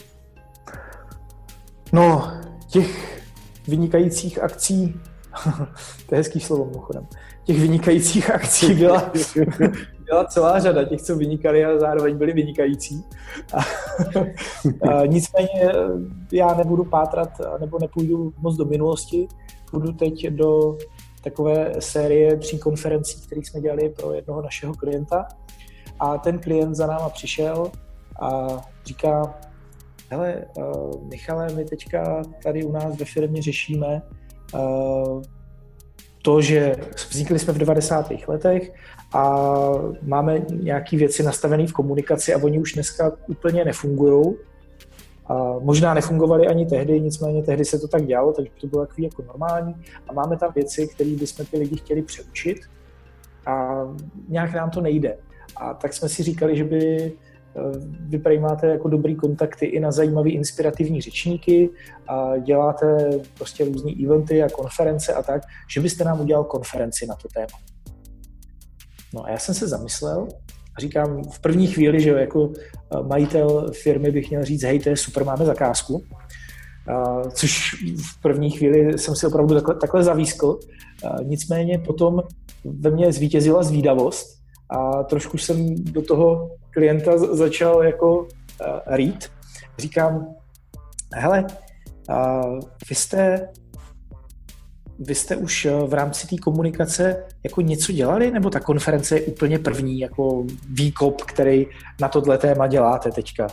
No, těch vynikajících akcí, to je hezký slovo mimochodem, těch vynikajících akcí byla, byla celá řada, těch, co vynikali a zároveň byli vynikající. A, a nicméně já nebudu pátrat, nebo nepůjdu moc do minulosti, půjdu teď do takové série tří konferencí, které jsme dělali pro jednoho našeho klienta. A ten klient za náma přišel a říká: hele, uh, Michale, my teďka tady u nás ve firmě řešíme uh, to, že vznikli jsme v devadesátých letech a máme nějaké věci nastavené v komunikaci a oni už dneska úplně nefungujou. A možná nefungovaly ani tehdy, nicméně tehdy se to tak dělalo, takže to bylo takový jako normální. A máme tam věci, které bychom ty lidi chtěli přeučit a nějak nám to nejde. A tak jsme si říkali, že by vy prý máte jako dobrý kontakty i na zajímavý inspirativní řečníky a děláte prostě různý eventy a konference a tak, že byste nám udělal konferenci na to téma. No a já jsem se zamyslel a říkám v první chvíli, že jako majitel firmy bych měl říct: hej, to je super, máme zakázku. Uh, což v první chvíli jsem si opravdu takhle, takhle zavískl. Uh, nicméně potom ve mně zvítězila zvídavost a trošku jsem do toho klienta začal jako uh, rýt. Říkám: hele, uh, vy jste Vy jste už v rámci té komunikace jako něco dělali, nebo ta konference je úplně první jako výkop, který na tohle téma děláte teďka?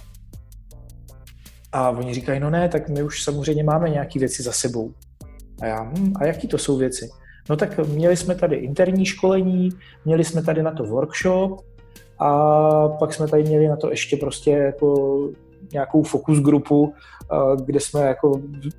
A oni říkají: no ne, tak my už samozřejmě máme nějaké věci za sebou. A já, hm, a jaký to jsou věci? No tak měli jsme tady interní školení, měli jsme tady na to workshop a pak jsme tady měli na to ještě prostě jako nějakou focus grupu, kde jsme jako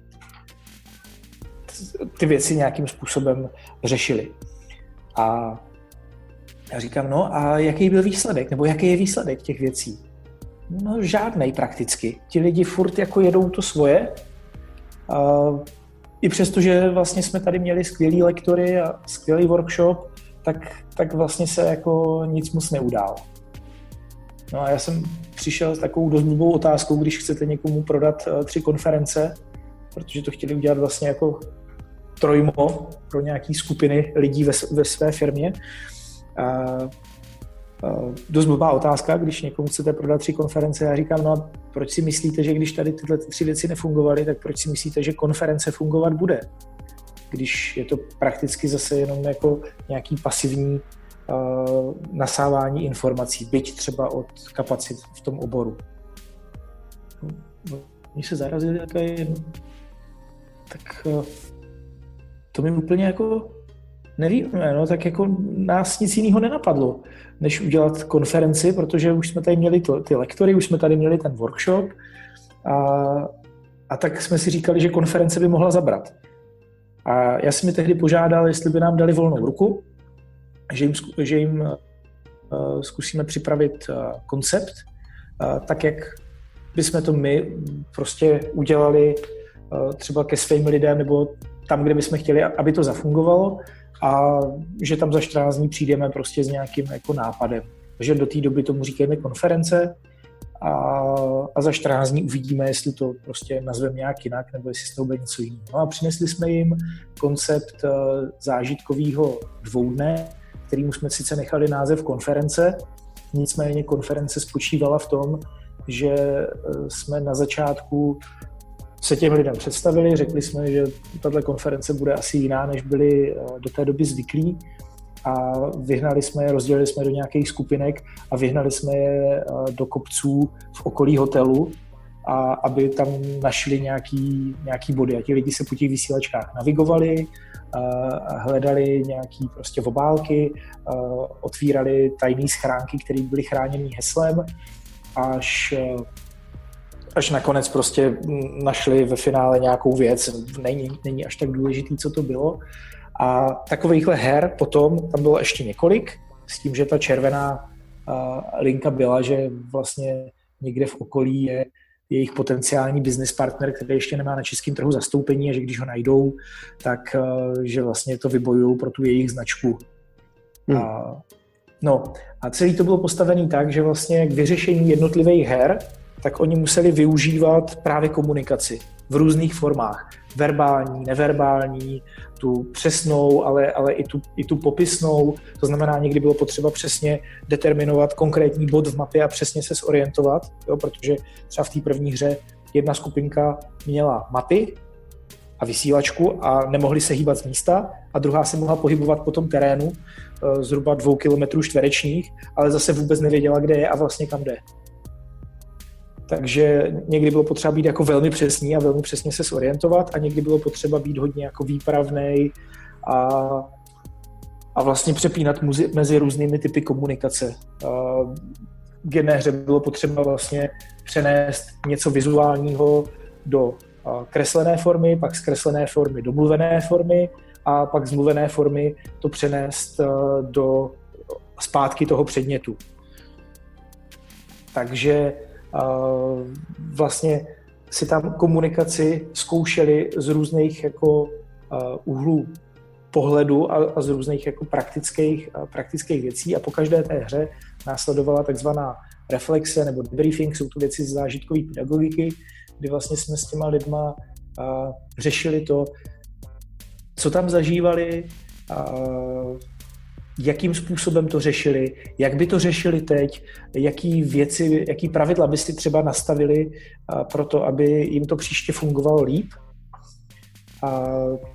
ty věci nějakým způsobem řešili. A já říkám: no a jaký byl výsledek, nebo jaký je výsledek těch věcí? No žádnej prakticky. Ti lidi furt jako jedou to svoje. A i přesto, že vlastně jsme tady měli skvělý lektory a skvělý workshop, tak, tak vlastně se jako nic moc neudálo. No a já jsem přišel s takovou dost blbou otázkou, když chcete někomu prodat tři konference, protože to chtěli udělat vlastně jako trojmo pro nějaký skupiny lidí ve, ve své firmě. A, a dost blbá otázka, když někomu chcete prodat tři konference. Já říkám: no a proč si myslíte, že když tady tyhle tři věci nefungovaly, tak proč si myslíte, že konference fungovat bude? Když je to prakticky zase jenom jako nějaký pasivní uh, nasávání informací, byť třeba od kapacit v tom oboru. Oni se zarazili, tak, tak uh, to mi úplně jako nevíme, no, tak jako nás nic jiného nenapadlo, než udělat konferenci, protože už jsme tady měli to, ty lektory, už jsme tady měli ten workshop a, A tak jsme si říkali, že konference by mohla zabrat. A já jsem mi tehdy požádal, jestli by nám dali volnou ruku, že jim, že jim uh, zkusíme připravit uh, koncept, uh, tak jak bychom to my prostě udělali uh, třeba ke svým lidem, nebo tam, kde bychom chtěli, aby to zafungovalo, a že tam za čtrnáct dní přijdeme prostě s nějakým jako nápadem. Takže do té doby tomu říkáme konference a, a za čtrnáct dní uvidíme, jestli to prostě nazveme nějak jinak, nebo jestli z toho bude něco jiného. No a přinesli jsme jim koncept zážitkového dvoudne, kterýmu jsme sice nechali název konference, nicméně konference spočívala v tom, že jsme na začátku se těm lidem představili, řekli jsme, že tato konference bude asi jiná, než byli do té doby zvyklí, a vyhnali jsme je, rozdělili jsme je do nějakých skupinek a vyhnali jsme je do kopců v okolí hotelu, a aby tam našli nějaký, nějaký body. A ti lidi se po těch vysílačkách navigovali, hledali nějaký prostě obálky, otvírali tajné schránky, které byly chráněné heslem, až až nakonec prostě našli ve finále nějakou věc. Není, není až tak důležitý, co to bylo. A takovýchhle her potom tam bylo ještě několik, s tím, že ta červená uh, linka byla, že vlastně někde v okolí je jejich potenciální business partner, který ještě nemá na českém trhu zastoupení, a že když ho najdou, tak uh, že vlastně to vybojují pro tu jejich značku. Hmm. Uh, no a celý to bylo postavené tak, že vlastně k vyřešení jednotlivých her tak oni museli využívat právě komunikaci v různých formách. Verbální, neverbální, tu přesnou, ale, ale i, tu, i tu popisnou. To znamená, někdy bylo potřeba přesně determinovat konkrétní bod v mapě a přesně se zorientovat, jo, protože třeba v té první hře jedna skupinka měla mapy a vysílačku a nemohli se hýbat z místa, a druhá se mohla pohybovat po tom terénu zhruba dvou kilometrů čtverečních, ale zase vůbec nevěděla, kde je a vlastně kam jde. Takže někdy bylo potřeba být jako velmi přesný a velmi přesně se zorientovat, a někdy bylo potřeba být hodně jako výpravnej a, a vlastně přepínat muzi, mezi různými typy komunikace. V jedné hře bylo potřeba vlastně přenést něco vizuálního do kreslené formy, pak z kreslené formy do mluvené formy a pak z mluvené formy to přenést do zpátky toho předmětu. Takže Uh, vlastně si tam komunikaci zkoušeli z různých jako uh, úhlů pohledu a, a z různých jako praktických, uh, praktických věcí, a po každé té hře následovala takzvaná reflexe nebo debriefing, jsou to věci z zážitkové pedagogiky, kdy vlastně jsme s těma lidma uh, řešili to, co tam zažívali, uh, jakým způsobem to řešili, jak by to řešili teď, jaký věci, jaký pravidla by si třeba nastavili pro to, aby jim to příště fungovalo líp. A,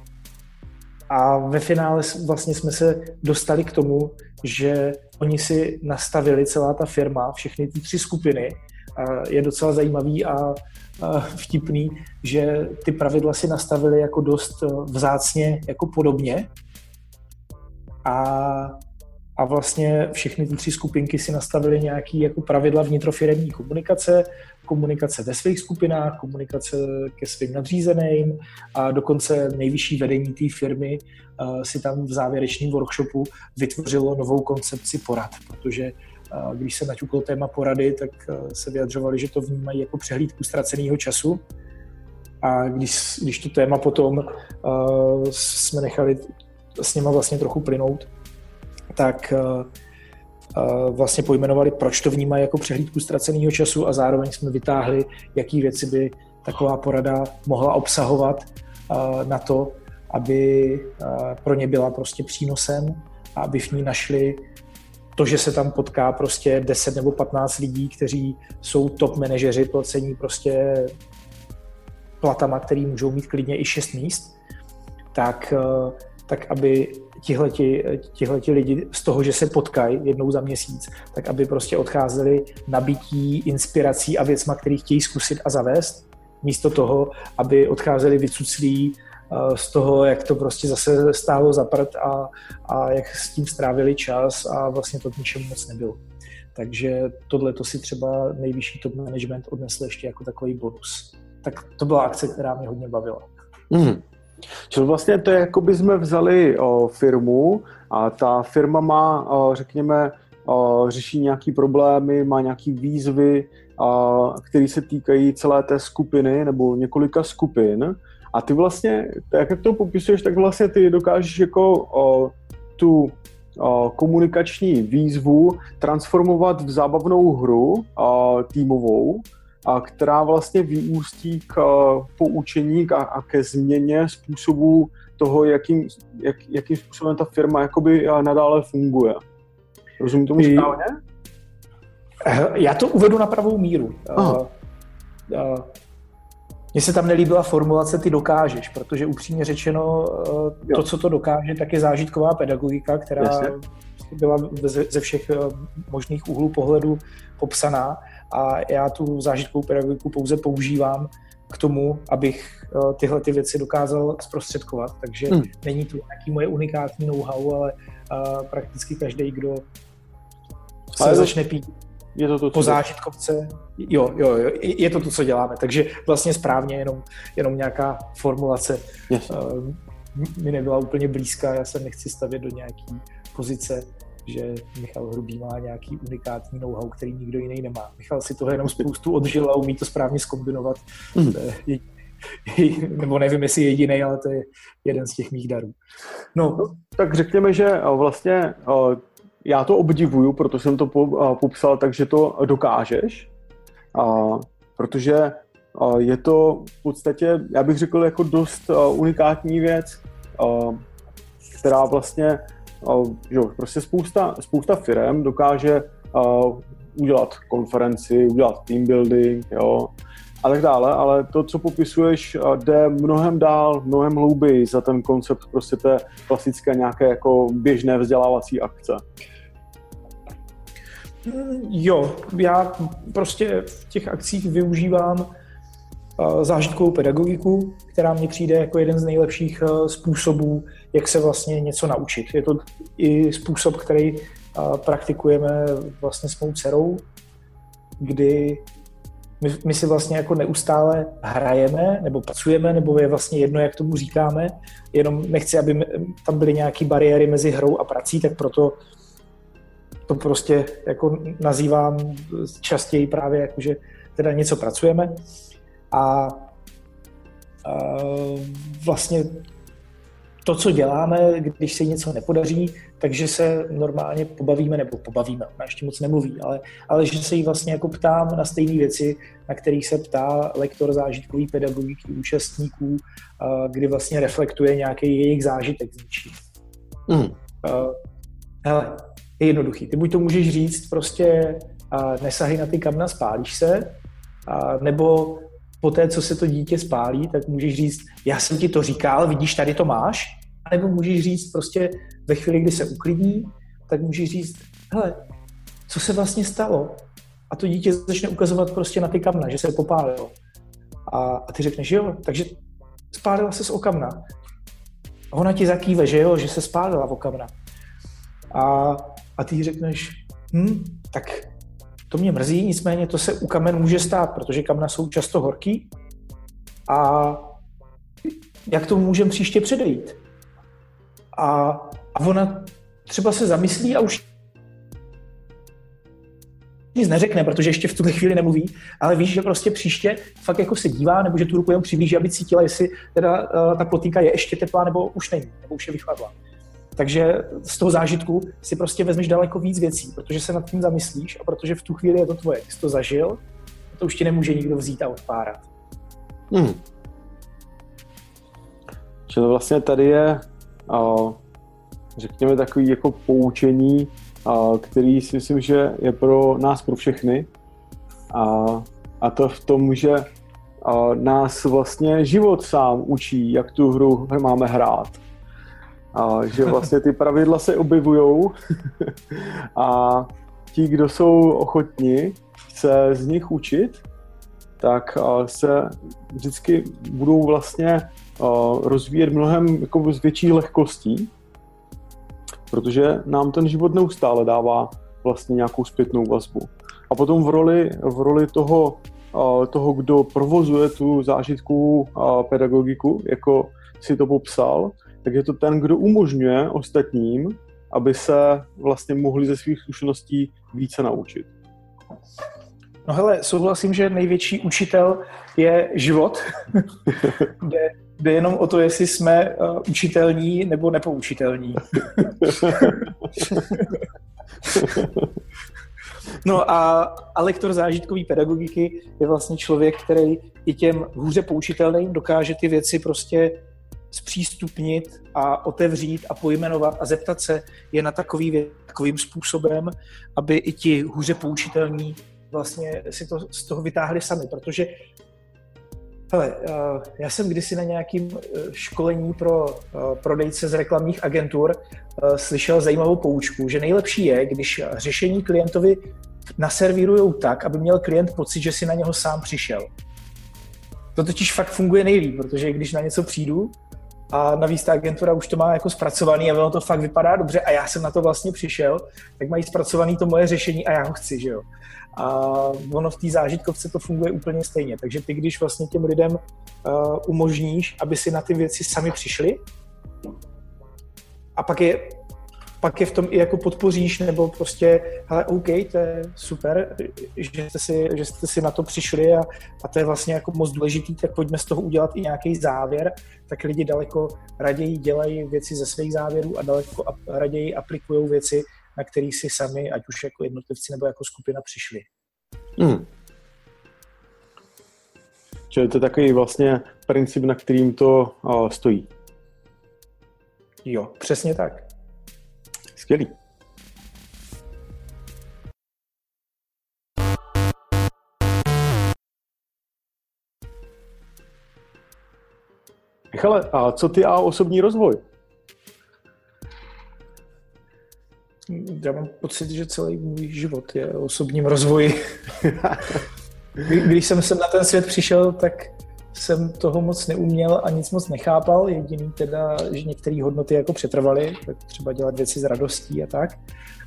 a ve finále vlastně jsme se dostali k tomu, že oni si nastavili, celá ta firma, všechny ty tři skupiny. A je docela zajímavý a, a vtipný, že ty pravidla si nastavili jako dost vzácně jako podobně. A, a vlastně všechny ty tři skupinky si nastavily nějaké jako pravidla vnitrofiremní komunikace, komunikace ve svých skupinách, komunikace ke svým nadřízeným, a dokonce nejvyšší vedení té firmy uh, si tam v závěrečném workshopu vytvořilo novou koncepci porad, protože uh, když se naťuklo téma porady, tak uh, se vyjadřovali, že to vnímají jako přehlídku ztraceného času, a když, když to téma potom uh, jsme nechali s nima vlastně trochu plynout, tak uh, uh, vlastně pojmenovali, proč to vnímají jako přehlídku ztraceného času, a zároveň jsme vytáhli, jaký věci by taková porada mohla obsahovat uh, na to, aby uh, pro ně byla prostě přínosem, a aby v ní našli to, že se tam potká prostě deset nebo patnáct lidí, kteří jsou top manažeři, placení prostě platama, který můžou mít klidně i šest míst, tak uh, tak aby tihleti, tihleti lidi z toho, že se potkají jednou za měsíc, tak aby prostě odcházeli nabití inspirací a věcma, které chtějí zkusit a zavést, místo toho, aby odcházeli vycuclí z toho, jak to prostě zase stálo za prd a, a jak s tím strávili čas, a vlastně to k ničemu moc nebylo. Takže tohle to si třeba nejvyšší top management odnesl ještě jako takový bonus. tak to byla akce, která mě hodně bavila. Mm. Čili vlastně to je, jako by jsme vzali o, firmu a ta firma má, o, řekněme, o, řeší nějaký problémy, má nějaký výzvy, které se týkají celé té skupiny nebo několika skupin. A ty vlastně, tak jak to popisuješ, tak vlastně ty dokážeš jako o, tu o, komunikační výzvu transformovat v zábavnou hru o, týmovou, a která vlastně vyústí k uh, poučení a, a ke změně způsobu toho, jakým, jak, jakým způsobem ta firma jakoby uh, nadále funguje. Rozumím tomu správně? Já to uvedu na pravou míru. Uh, uh, Mně se tam nelíbila formulace ty dokážeš, protože upřímně řečeno uh, to, co to dokáže, tak je zážitková pedagogika, která Jasně. byla ze, ze všech uh, možných úhlů pohledu popsaná. A já tu zážitkovou pedagogiku pouze používám k tomu, abych uh, tyhle ty věci dokázal zprostředkovat. Takže hmm. není to nějaký moje unikátní know-how, ale uh, prakticky každý, kdo se ale začne pít je to to, po zážitkovce, jo, jo, jo, je to to, co děláme. Takže vlastně správně jenom, jenom nějaká formulace yes. uh, mi nebyla úplně blízká. Já se nechci stavět do nějaký pozice, že Michal Hrubý má nějaký unikátní know-how, který nikdo jiný nemá. Michal si toho jenom spoustu odžil a umí to správně zkombinovat. Mm. Je, je, nebo nevím, jestli je jediný, ale to je jeden z těch mých darů. No. No, tak řekněme, že vlastně já to obdivuju, proto jsem to popsal, takže to dokážeš, protože je to v podstatě, já bych řekl, jako dost unikátní věc, která vlastně Uh, jo, prostě spousta, spousta firem dokáže uh, udělat konferenci, udělat team building, jo, a tak dále, ale to, co popisuješ, uh, jde mnohem dál, mnohem hlouběji za ten koncept prostě té klasické nějaké jako běžné vzdělávací akce. Jo, já prostě v těch akcích využívám zážitkovou pedagogiku, která mně přijde jako jeden z nejlepších způsobů, jak se vlastně něco naučit. Je to i způsob, který praktikujeme vlastně s mou dcerou, kdy my, my si vlastně jako neustále hrajeme, nebo pracujeme, nebo je vlastně jedno, jak tomu říkáme, jenom nechci, aby tam byly nějaké bariéry mezi hrou a prací, tak proto to prostě jako nazývám častěji právě jako, že teda něco pracujeme. A, a vlastně to, co děláme, když se něco nepodaří, takže se normálně pobavíme, nebo pobavíme, ona ještě moc nemluví, ale, ale že se jí vlastně jako ptám na stejné věci, na kterých se ptá lektor zážitkový pedagogiky účastníků, kdy vlastně reflektuje nějaký jejich zážitek z něčí. Mm. Hele, je jednoduchý. Ty buď to můžeš říct prostě nesahej na ty kamna, spálíš se, nebo po té, co se to dítě spálí, tak můžeš říct, já jsem ti to říkal, vidíš, tady to máš, a nebo můžeš říct prostě ve chvíli, kdy se uklidní, tak můžeš říct, hele, co se vlastně stalo? A to dítě začne ukazovat prostě na ty kamna, že se popálilo. A, a ty řekneš, jo, takže spálila se o kamna. A ona ti zakýve, že jo, že se spálila o kamna. A, a ty řekneš, hm, tak to mě mrzí, nicméně to se u kamen může stát, protože kamna jsou často horký. A jak tomu můžeme příště předejít? A, a ona třeba se zamyslí a už nic neřekne, protože ještě v tuhle chvíli nemluví, ale víš, že prostě příště fakt jako se dívá, nebo že tu ruku jenom přiblíží, aby cítila, jestli teda uh, ta plotýnka je ještě teplá, nebo už není, nebo už je vychladla. Takže z toho zážitku si prostě vezmeš daleko víc věcí, protože se nad tím zamyslíš a protože v tu chvíli je to tvoje. Ty jsi to zažil, to už ti nemůže nikdo vzít a odpárat. Hmm. Čili vlastně tady je, uh, řekněme, takový jako poučení, uh, který si myslím, že je pro nás, pro všechny. A, a to v tom, že uh, nás vlastně život sám učí, jak tu hru máme hrát. A že vlastně ty pravidla se objevujou a ti, kdo jsou ochotni se z nich učit, tak se vždycky budou vlastně rozvíjet mnohem jako s větší lehkostí, protože nám ten život neustále dává vlastně nějakou zpětnou vazbu. A potom v roli, v roli toho toho, kdo provozuje tu zážitkovou pedagogiku, jako si to popsal, tak je to ten, kdo umožňuje ostatním, aby se vlastně mohli ze svých zkušeností více naučit. No hele, souhlasím, že největší učitel je život, kde, kde jenom o to, jestli jsme uh, učitelní nebo nepoučitelní. No a, a lektor zážitkové pedagogiky je vlastně člověk, který i těm hůře poučitelným dokáže ty věci prostě zpřístupnit a otevřít a pojmenovat a zeptat se je na takový věc, takovým způsobem, aby i ti hůře poučitelní vlastně si to z toho vytáhli sami, protože hele, já jsem kdysi na nějakém školení pro prodejce z reklamních agentur slyšel zajímavou poučku, že nejlepší je, když řešení klientovi naservírujou tak, aby měl klient pocit, že si na něho sám přišel. To totiž fakt funguje nejlíp, protože když na něco přijdu a navíc ta agentura už to má jako zpracovaný a ono to fakt vypadá dobře a já jsem na to vlastně přišel, tak mají zpracovaný to moje řešení a já ho chci, že jo. A ono v té zážitkovce to funguje úplně stejně. Takže ty, když vlastně těm lidem uh, umožníš, aby si na ty věci sami přišli a pak je, pak je v tom i jako podpoříš, nebo prostě, hele, OK, to je super, že jste si, že jste si na to přišli a, a to je vlastně jako moc důležitý, tak pojďme z toho udělat i nějaký závěr, tak lidi daleko raději dělají věci ze svých závěrů a daleko raději aplikují věci, na kterých si sami, ať už jako jednotlivci nebo jako skupina přišli. Hmm. Čili to je takový vlastně princip, na kterým to uh, stojí. Jo, přesně tak. Skvělý. Michale, a co ty a osobní rozvoj? Já mám pocit, že celý můj život je o osobním rozvoji. Když jsem sem na ten svět přišel, tak jsem toho moc neuměl a nic moc nechápal. Jediný teda, že některé hodnoty jako přetrvaly, tak třeba dělat věci s radostí a tak.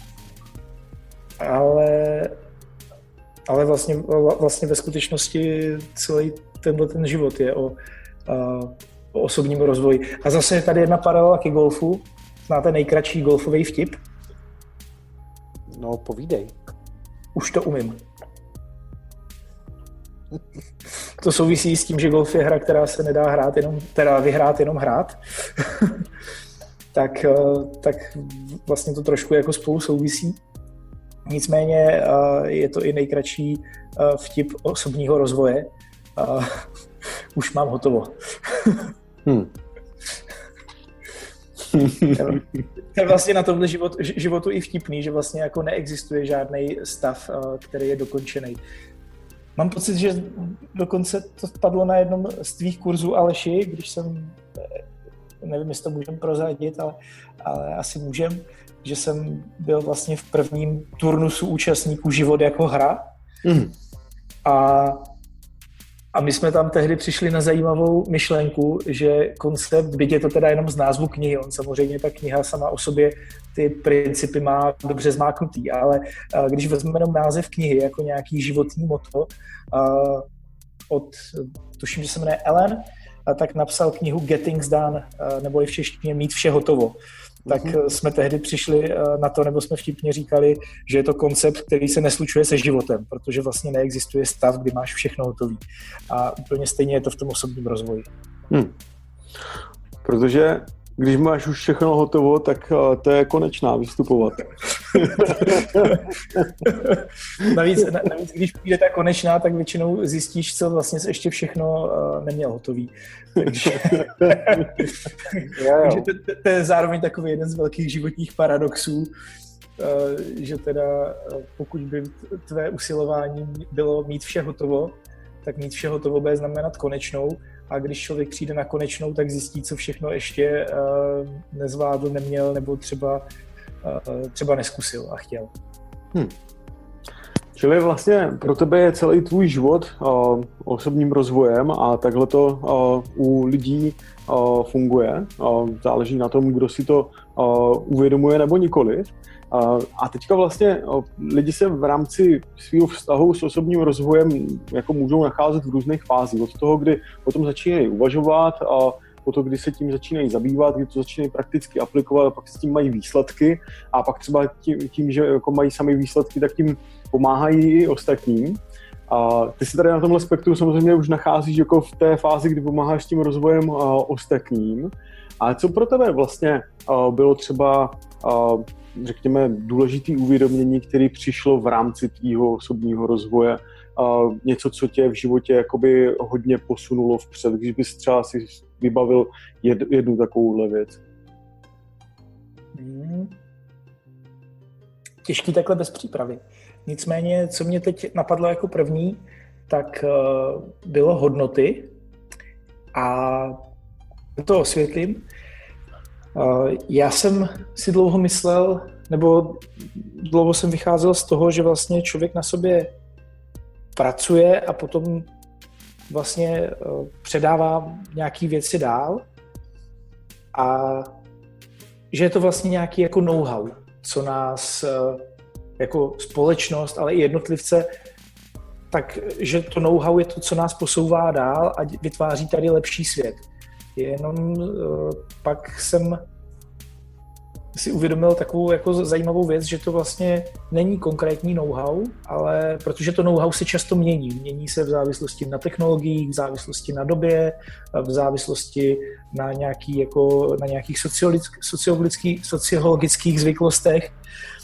Ale, ale vlastně, vlastně ve skutečnosti celý tenhle ten život je o, o osobním rozvoji. A zase je tady jedna paralela ke golfu. Znáte nejkratší golfový vtip? No, povídej. Už to umím. To souvisí s tím, že golf je hra, která se nedá hrát jenom, teda vyhrát, jenom hrát. tak, tak vlastně to trošku jako spolu souvisí. Nicméně je to i nejkratší vtip osobního rozvoje. Už mám hotovo. hmm. To je vlastně na tomhle život, životu i vtipný, že vlastně jako neexistuje žádný stav, který je dokončený. Mám pocit, že dokonce to spadlo na jednom z tvých kurzů, Aleši, když jsem, nevím, jestli to můžem prozradit, ale, ale asi můžem, že jsem byl vlastně v prvním turnusu účastníků Život jako hra. Mm. A A my jsme tam tehdy přišli na zajímavou myšlenku, že koncept, byť je to teda jenom z názvu knihy, on samozřejmě ta kniha sama o sobě ty principy má dobře zmáknutý, ale když vezmeme jenom název knihy jako nějaký životní motto, od, tuším, že se jmenuje Ellen, tak napsal knihu Get Things Done, nebo i v češtině Mít vše hotovo. Tak mm-hmm. jsme tehdy přišli na to, nebo jsme vtipně říkali, že je to koncept, který se neslučuje se životem, protože vlastně neexistuje stav, kdy máš všechno hotový. A úplně stejně je to v tom osobním rozvoji. Hmm. Protože když máš už všechno hotovo, tak to je konečná vystupovat. navíc, navíc, když přijde ta konečná, tak většinou zjistíš, co vlastně jsi ještě všechno neměl hotový. Takže, takže to, to, to je zároveň takový jeden z velkých životních paradoxů, že teda pokud by tvé usilování bylo mít vše hotovo, tak mít vše hotovo bude znamenat konečnou. A když člověk přijde na konečnou, tak zjistí, co všechno ještě uh, nezvládl, neměl nebo třeba, uh, třeba neskusil a chtěl. Hmm. Čili vlastně pro tebe je celý tvůj život uh, osobním rozvojem a takhle to uh, u lidí uh, funguje. Uh, záleží na tom, kdo si to uh, uvědomuje nebo nikoliv. Uh, a teďka vlastně uh, lidi se v rámci svého vztahu s osobním rozvojem jako můžou nacházet v různých fázích. Od toho, kdy o tom začínají uvažovat, a po to, kdy se tím začínají zabývat, kdy to začínají prakticky aplikovat, a pak s tím mají výsledky a pak třeba tím, tím že jako mají sami výsledky, tak tím pomáhají i ostatním. A ty si tady na tomhle spektru samozřejmě už nacházíš jako v té fázi, kdy pomáháš s tím rozvojem uh, ostatním. A co pro tebe vlastně uh, bylo třeba, uh, řekněme, důležitý uvědomění, které přišlo v rámci tvýho osobního rozvoje? Uh, něco, co tě v životě jakoby hodně posunulo vpřed, když bys třeba si vybavil jed, jednu takovouhle věc? Hmm. Těžký takhle bez přípravy. Nicméně, co mě teď napadlo jako první, tak uh, bylo hodnoty a to osvětlím. Uh, já jsem si dlouho myslel, nebo dlouho jsem vycházel z toho, že vlastně člověk na sobě pracuje a potom vlastně uh, předává nějaký věci dál a že je to vlastně nějaký jako know-how, co nás uh, jako společnost, ale i jednotlivce, takže to know-how je to, co nás posouvá dál a vytváří tady lepší svět. Jenom uh, pak jsem si uvědomil takovou jako zajímavou věc, že to vlastně není konkrétní know-how, ale protože to know-how se často mění. Mění se v závislosti na technologiích, v závislosti na době, v závislosti na, nějaký, jako, na nějakých sociologických, sociologických zvyklostech.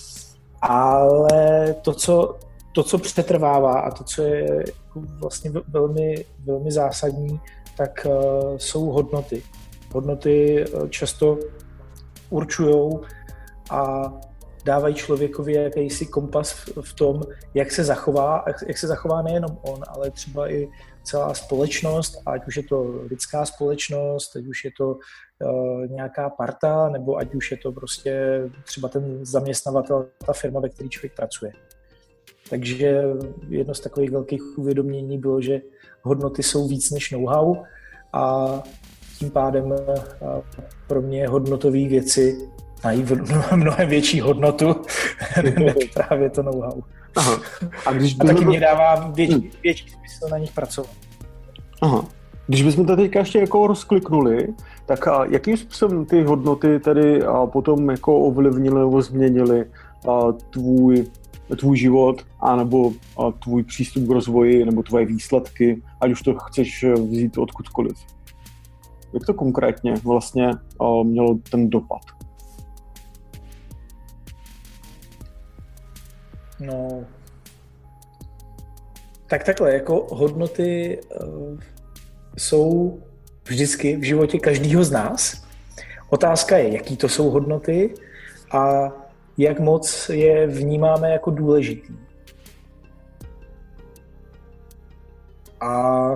Ale to co, to, co přetrvává a to, co je vlastně velmi, velmi zásadní, tak uh, jsou hodnoty. Hodnoty uh, často určujou a dávají člověkovi jakýsi kompas v, v tom, jak se zachová, jak se zachová nejenom on, ale třeba i celá společnost, ať už je to lidská společnost, ať už je to uh, nějaká parta, nebo ať už je to prostě třeba ten zaměstnavatel, ta firma, ve které člověk pracuje. Takže jedno z takových velkých uvědomění bylo, že hodnoty jsou víc než know-how a tím pádem pro mě hodnotové věci mají mnohem větší hodnotu než právě to know-how. Aha. A, když a taky to... mě dává větší, větší smysl na nich pracovat. Aha. Když bychom to teďka ještě jako rozkliknuli, tak a jakým způsobem ty hodnoty tedy a potom jako ovlivnily nebo změnily a tvůj, tvůj život anebo a tvůj přístup k rozvoji nebo tvoje výsledky, ať už to chceš vzít odkudkoliv? Jak to konkrétně vlastně uh, mělo ten dopad? No, tak takhle, jako hodnoty uh, jsou vždycky v životě každého z nás. Otázka je, jaký to jsou hodnoty a jak moc je vnímáme jako důležitý. A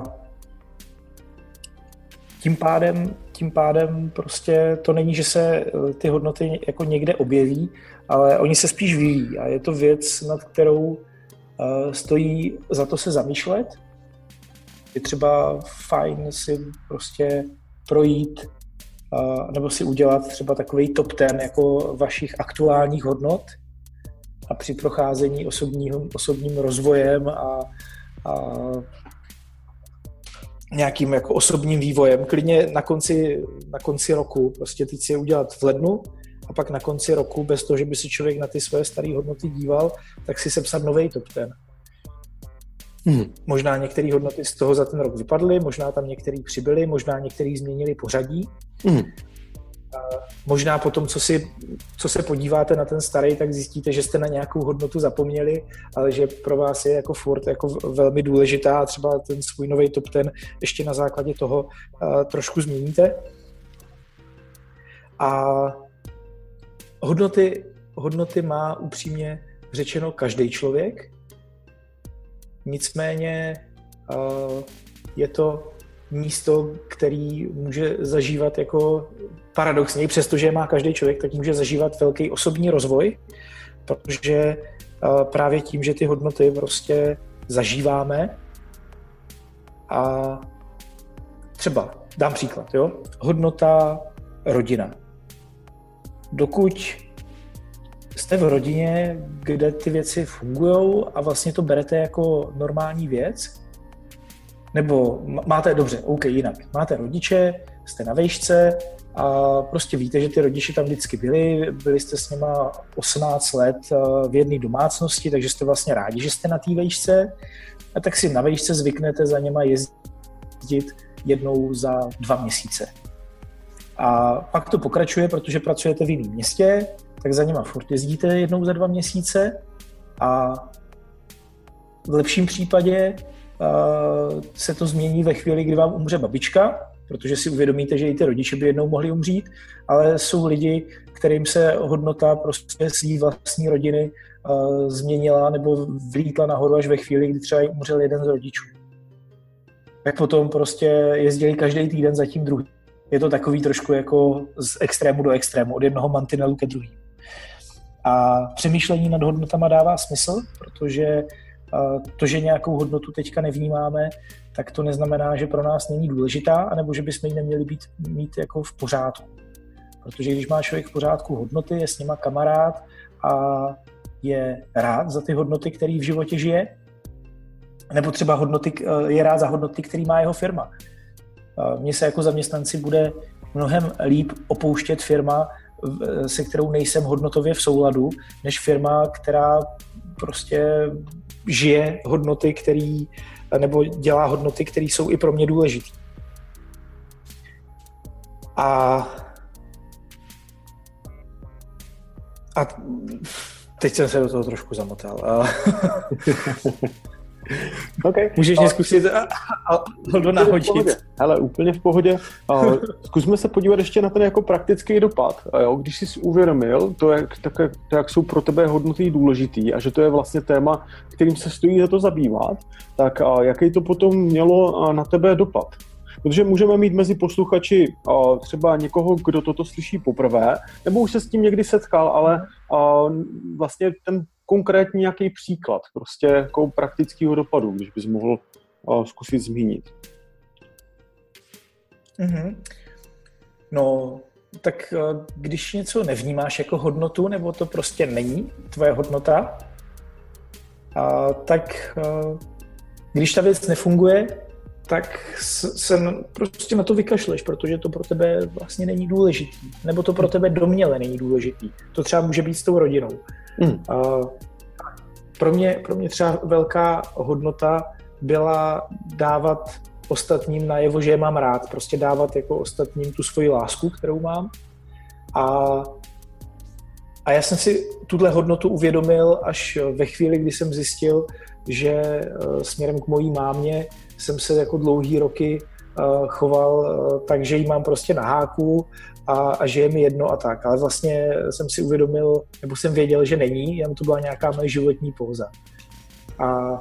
Tím pádem, tím pádem prostě to není, že se ty hodnoty jako někde objeví, ale oni se spíš vyvíjí a je to věc, nad kterou uh, stojí za to se zamýšlet. Je třeba fajn si prostě projít uh, nebo si udělat třeba takový top ten jako vašich aktuálních hodnot a při procházení osobního, osobním rozvojem a, a nějakým jako osobním vývojem, klidně na konci, na konci roku, prostě teď si je udělat v lednu a pak na konci roku, bez toho, že by si člověk na ty svoje staré hodnoty díval, tak si sepsat novej top ten. Hmm. Možná některé hodnoty z toho za ten rok vypadly, možná tam některé přibyly, možná některé změnili pořadí. Hmm. Možná potom, co, si, co se podíváte na ten starý, tak zjistíte, že jste na nějakou hodnotu zapomněli, ale že pro vás je jako furt jako velmi důležitá a třeba ten svůj nový top ten ještě na základě toho uh, trošku změníte. A hodnoty, hodnoty má upřímně řečeno každý člověk, nicméně uh, je to místo, který může zažívat jako paradoxně, přestože má každý člověk, tak může zažívat velký osobní rozvoj, protože právě tím, že ty hodnoty prostě zažíváme. A třeba, dám příklad, jo? Hodnota rodina. Dokud jste v rodině, kde ty věci fungují a vlastně to berete jako normální věc, nebo máte, dobře, OK, jinak, máte rodiče, jste na vejšce a prostě víte, že ty rodiče tam vždycky byli, byli jste s nima osmnáct let v jedné domácnosti, takže jste vlastně rádi, že jste na té vejšce, a tak si na vejšce zvyknete za něma jezdit jednou za dva měsíce. A pak to pokračuje, protože pracujete v jiném městě, tak za něma furt jezdíte jednou za dva měsíce a v lepším případě uh, se to změní ve chvíli, kdy vám umře babička, protože si uvědomíte, že i ty rodiče by jednou mohli umřít, ale jsou lidi, kterým se hodnota prostě svý vlastní rodiny uh, změnila nebo vlítla nahoru až ve chvíli, kdy třeba umřel jeden z rodičů. Tak potom prostě jezdili každý týden za tím druhým. Je to takový trošku jako z extrému do extrému, od jednoho mantinelu ke druhému. A přemýšlení nad hodnotama dává smysl, protože to, že nějakou hodnotu teďka nevnímáme, tak to neznamená, že pro nás není důležitá, anebo že bychom ji neměli být, mít jako v pořádku. Protože když má člověk v pořádku hodnoty, je s nima kamarád a je rád za ty hodnoty, které v životě žije, nebo třeba hodnoty, je rád za hodnoty, které má jeho firma. Mně se jako zaměstnanci bude mnohem líp opouštět firma, se kterou nejsem hodnotově v souladu, než firma, která prostě žije hodnoty, který, nebo dělá hodnoty, které jsou i pro mě důležité. A, a teď jsem se do toho trošku zamotal. Okay. Můžeš mě zkusit a, a, a to nahodit. Hele, úplně v pohodě. Uh, zkusme se podívat ještě na ten jako praktický dopad. A jo, když jsi uvědomil to jak, tak, to, jak jsou pro tebe hodnoty důležitý a že to je vlastně téma, kterým se stojí za to zabývat, tak uh, jaký to potom mělo uh, na tebe dopad? Protože můžeme mít mezi posluchači uh, třeba někoho, kdo toto slyší poprvé, nebo už se s tím někdy setkal, ale uh, vlastně ten konkrétní nějaký příklad, prostě jako praktického dopadu, když bys mohl uh, zkusit zmínit. Mm-hmm. No, tak uh, když něco nevnímáš jako hodnotu, nebo to prostě není tvoje hodnota, uh, tak uh, když ta věc nefunguje, tak se prostě na to vykašleš, protože to pro tebe vlastně není důležitý. Nebo to pro tebe domněle není důležitý. To třeba může být s tou rodinou. Mm. Uh, pro mě, pro mě třeba velká hodnota byla dávat ostatním najevo, že je mám rád. Prostě dávat jako ostatním tu svoji lásku, kterou mám. A, a já jsem si tuhle hodnotu uvědomil až ve chvíli, kdy jsem zjistil, že uh, směrem k mojí mámě jsem se jako dlouhý roky uh, choval uh, tak, že jí mám prostě na háku a, a že je mi jedno a tak. Ale vlastně jsem si uvědomil, nebo jsem věděl, že není, jen to byla nějaká moje životní póza. A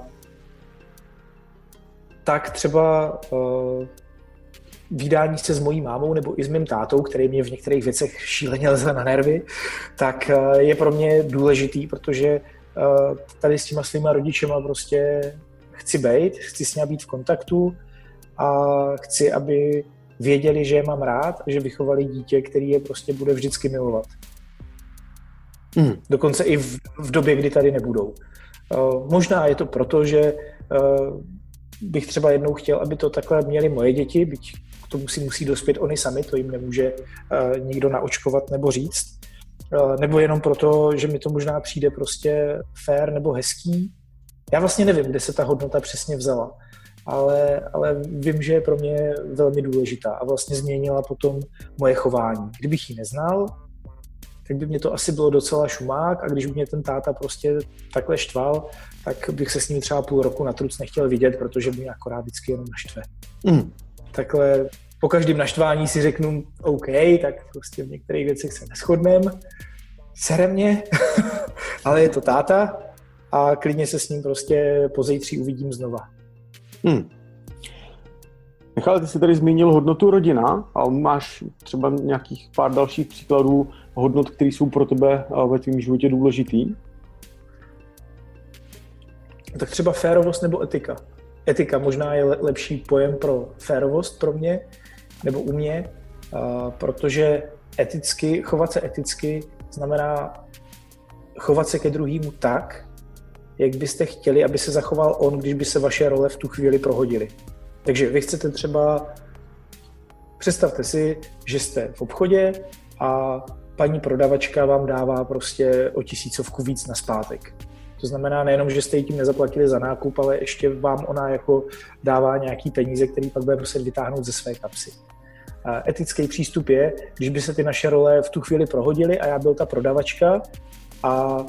tak třeba uh, vídání se s mojí mámou nebo i s mým tátou, který mě v některých věcech šíleně leze na nervy, tak uh, je pro mě důležitý, protože uh, tady s těma svýma rodičema prostě chci být, chci s nimi být v kontaktu a chci, aby věděli, že je mám rád a že vychovali dítě, který je prostě bude vždycky milovat. Mm. Dokonce i v, v době, kdy tady nebudou. Uh, možná je to proto, že uh, bych třeba jednou chtěl, aby to takhle měli moje děti, byť k tomu si musí dospět oni sami, to jim nemůže uh, nikdo naočkovat nebo říct. Uh, nebo jenom proto, že mi to možná přijde prostě fair nebo hezký. Já vlastně nevím, kde se ta hodnota přesně vzala, ale, ale vím, že je pro mě velmi důležitá a vlastně změnila potom moje chování. Kdybych ji neznal, tak by mě to asi bylo docela šumák a když by mě ten táta prostě takhle štval, tak bych se s ním třeba půl roku na truc nechtěl vidět, protože mě akorát vždycky jenom naštve. Mm. Takhle po každém naštvání si řeknu OK, tak prostě v některých věcech se neshodneme, sere mě, ale je to táta a klidně se s ním prostě pozítří uvidím znova. Hmm. Michale, ty jsi tady zmínil hodnotu rodina a máš třeba nějakých pár dalších příkladů hodnot, které jsou pro tebe ve tvém životě důležitý? Tak třeba férovost nebo etika. Etika možná je lepší pojem pro férovost pro mě, nebo u mě, protože eticky, chovat se eticky znamená chovat se ke druhému tak, jak byste chtěli, aby se zachoval on, když by se vaše role v tu chvíli prohodily. Takže vy chcete třeba, představte si, že jste v obchodě a paní prodavačka vám dává prostě o tisícovku víc na zpátek. To znamená nejenom, že jste jí tím nezaplatili za nákup, ale ještě vám ona jako dává nějaký peníze, který pak bude muset vytáhnout ze své kapsy. A etický přístup je, když by se ty naše role v tu chvíli prohodily a já byl ta prodavačka, a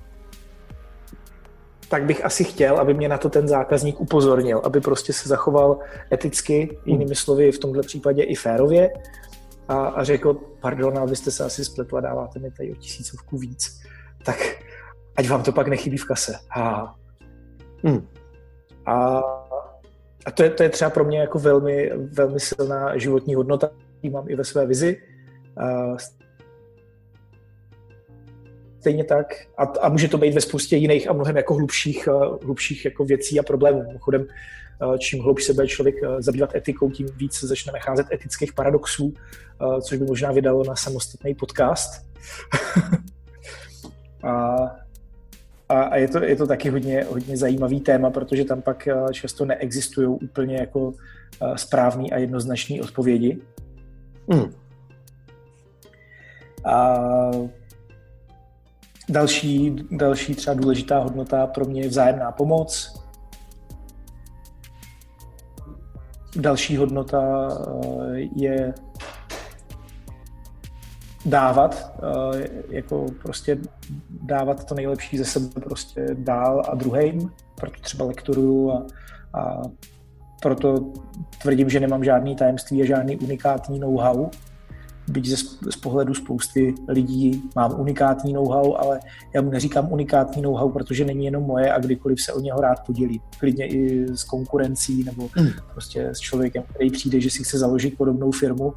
tak bych asi chtěl, aby mě na to ten zákazník upozornil, aby prostě se zachoval eticky, jinými slovy v tomhle případě i férově a, a řekl, pardon, ale vy jste se asi spletla, dáváte mi tady o tisícovku víc, tak ať vám to pak nechybí v kase. A, hmm. a, a to, je, to je třeba pro mě jako velmi, velmi silná životní hodnota, ji mám i ve své vizi. A, stejně tak, a, a může to být ve spoustě jiných a mnohem jako hlubších, hlubších jako věcí a problémů. Mimochodem, čím hloubš se bude člověk zabývat etikou, tím víc se začne nacházet etických paradoxů, což by možná vydalo na samostatný podcast. a a je, to, je to taky hodně, hodně zajímavý téma, protože tam pak často neexistují úplně jako správný a jednoznačný odpovědi. Mm. A Další, další třeba důležitá hodnota pro mě je vzájemná pomoc. Další hodnota je dávat, jako prostě dávat to nejlepší ze sebe prostě dál a druhým. Proto třeba lektoruju a, a proto tvrdím, že nemám žádný tajemství a žádný unikátní know-how. Byť z, z pohledu spousty lidí mám unikátní know-how, ale já mu neříkám unikátní know-how, protože není jenom moje a kdykoliv se o něho rád podělí. Klidně i s konkurencí nebo mm. prostě s člověkem, který přijde, že si chce založit podobnou firmu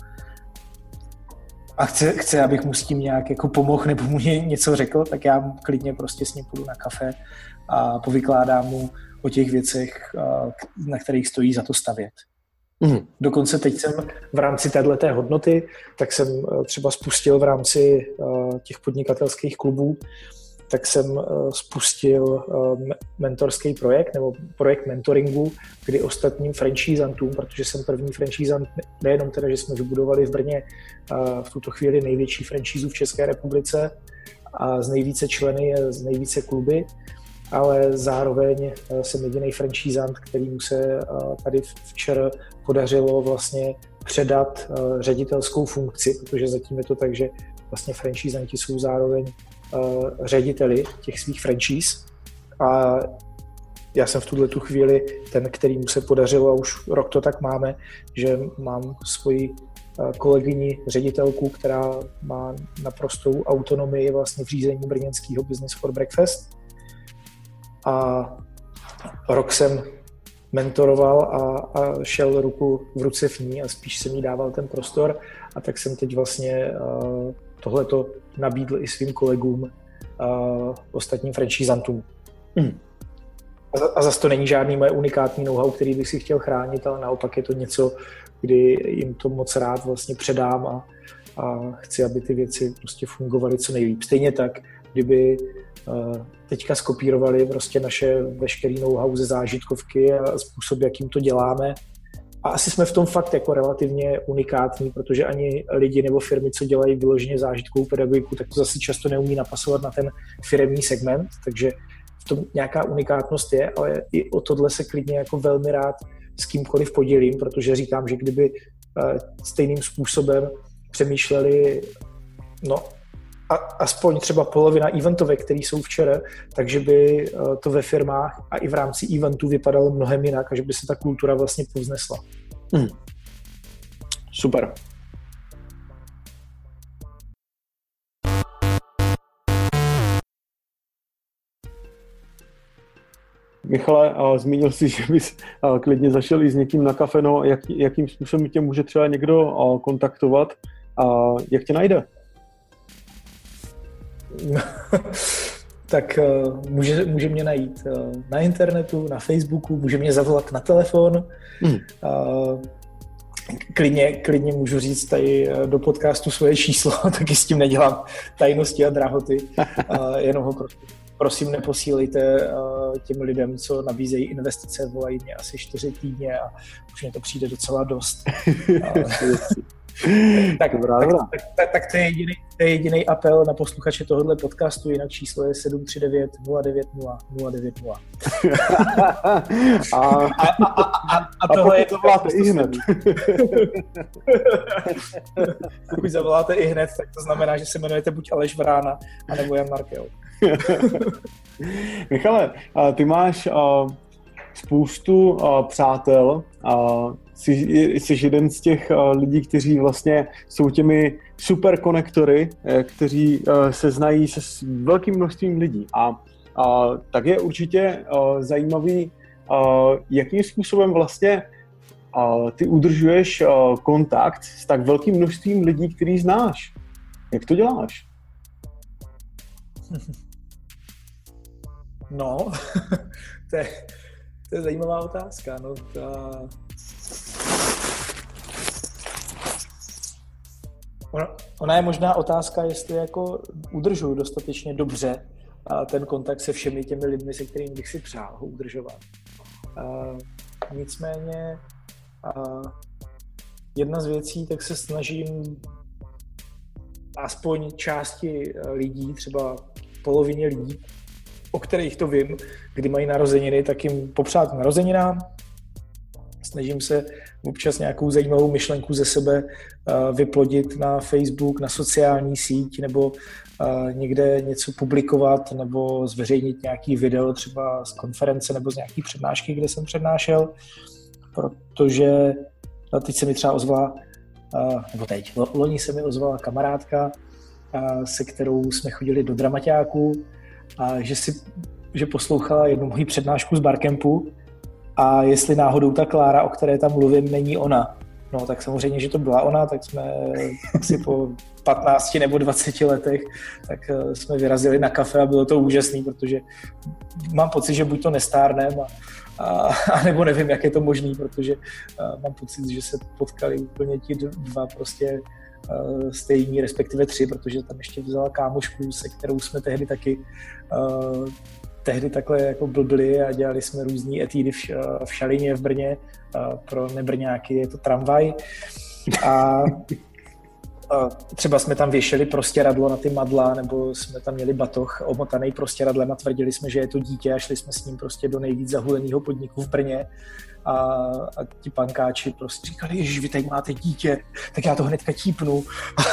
a chce, chce abych mu s tím nějak jako pomohl nebo mu něco řekl, tak já klidně prostě s ním půjdu na kafe a povykládám mu o těch věcech, na kterých stojí za to stavět. Mm. Dokonce teď jsem v rámci téhleté hodnoty, tak jsem třeba spustil v rámci uh, těch podnikatelských klubů, tak jsem uh, spustil uh, mentorský projekt nebo projekt mentoringu, kdy ostatním franchisantům, protože jsem první franchisant, nejenom teda, že jsme vybudovali v Brně uh, v tuto chvíli největší franšízu v České republice a z nejvíce členy, z nejvíce kluby, ale zároveň jsem jediný franchisant, kterýmu se tady včera podařilo vlastně předat ředitelskou funkci, protože zatím je to tak, že vlastně franchisanti jsou zároveň řediteli těch svých franchise. A já jsem v tuhletu chvíli ten, kterýmu se podařilo, a už rok to tak máme, že mám svoji kolegyni ředitelku, která má naprostou autonomii vlastně v řízení brněnského Business for Breakfast. A rok jsem mentoroval a, a šel ruku v ruce v ní a spíš jsem jí dával ten prostor a tak jsem teď vlastně uh, tohleto nabídl i svým kolegům, uh, ostatním franchisantům. Mm. A, a zase to není žádný moje unikátní know-how, který bych si chtěl chránit, ale naopak je to něco, kdy jim to moc rád vlastně předám a, a chci, aby ty věci prostě fungovaly co nejlíp. Stejně tak, kdyby teďka skopírovali prostě naše veškerý know-how ze zážitkovky a způsob, jakým to děláme. A asi jsme v tom fakt jako relativně unikátní, protože ani lidi nebo firmy, co dělají vyloženě zážitkovou pedagogiku, tak to zase často neumí napasovat na ten firemní segment, takže v tom nějaká unikátnost je, ale i o tohle se klidně jako velmi rád s kýmkoliv podělím, protože říkám, že kdyby stejným způsobem přemýšleli, no, a aspoň třeba polovina eventovek, které jsou včera, takže by to ve firmách a i v rámci eventu vypadalo mnohem jinak a že by se ta kultura vlastně povznesla. Hmm. Super. Michale, zmínil jsi, že bys klidně zašel i s někým na kafe, no jak, jakým způsobem tě může třeba někdo kontaktovat a jak tě najde? tak uh, může, může mě najít uh, na internetu, na Facebooku, může mě zavolat na telefon. Hmm. Uh, klidně, klidně můžu říct tady do podcastu svoje číslo, taky s tím nedělám tajnosti a drahoty. Uh, jenom ho prosím, prosím neposílejte uh, těm lidem, co nabízejí investice, volají mě asi čtyři týdně a už mě to přijde docela dost. Uh, tak, dobrá, tak, dobrá. Tak, tak, tak to je jediný, to je jediný apel na posluchače tohohle podcastu, jinak číslo je sedm tři devět nula devět nula nula devět nula. a, a, a, a, a tohle je to zavoláte i hned. Pokud zavoláte i hned, tak to znamená, že se jmenujete buď Aleš Vrána, anebo Jan Markel. Michale, ty máš spoustu přátel, jsi, jsi jeden z těch lidí, kteří vlastně jsou těmi super konektory, kteří se znají se s velkým množstvím lidí. A, a tak je určitě zajímavý, jakým způsobem vlastně ty udržuješ kontakt s tak velkým množstvím lidí, který znáš. Jak to děláš? No, to je, to je zajímavá otázka. No, ta... ona, ona je možná otázka, jestli jako udržuju dostatečně dobře a ten kontakt se všemi těmi lidmi, se kterými bych si přál ho udržovat. A nicméně a jedna z věcí, tak se snažím aspoň části lidí, třeba polovině lidí, o kterých to vím, kdy mají narozeniny, tak jim popřát narozeninám. Snažím se občas nějakou zajímavou myšlenku ze sebe uh, vyplodit na Facebook, na sociální síť, nebo uh, někde něco publikovat, nebo zveřejnit nějaký video třeba z konference nebo z nějaký přednášky, kde jsem přednášel, protože no, teď se mi třeba ozvala, uh, nebo teď, loni se mi ozvala kamarádka, uh, se kterou jsme chodili do dramaťáku, a že si, že poslouchala jednu moji přednášku z barcampu a jestli náhodou ta Klára, o které tam mluvím, není ona. No tak samozřejmě, že to byla ona, tak jsme asi po patnácti nebo dvaceti letech tak jsme vyrazili na kafe a bylo to úžasný, protože mám pocit, že buď to nestárnem a, a, a nebo nevím, jak je to možný, protože mám pocit, že se potkali úplně ti dva prostě stejní, respektive tři, protože tam ještě vzala kámošku, se kterou jsme tehdy taky uh, tehdy takhle jako blbli a dělali jsme různý etídy v, v Šalině v Brně, uh, pro nebrňáky je to tramvaj a uh, třeba jsme tam věšeli prostěradlo na ty madla, nebo jsme tam měli batoh omotaný prostěradlem a tvrdili jsme, že je to dítě a šli jsme s ním prostě do nejvíc zahuleného podniku v Brně. A, a ti pankáči prostě říkali, ježiš, vy tady máte dítě, tak já to hnedka típnu.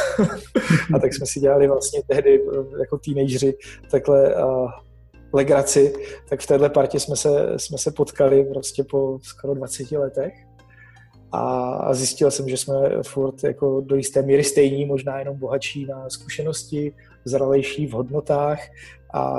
A tak jsme si dělali vlastně tehdy jako teenageři takhle uh, legraci, tak v téhle partě jsme se, jsme se potkali prostě po skoro dvaceti letech a, a zjistil jsem, že jsme furt jako do jisté míry stejní, možná jenom bohatší na zkušenosti, zralejší v hodnotách a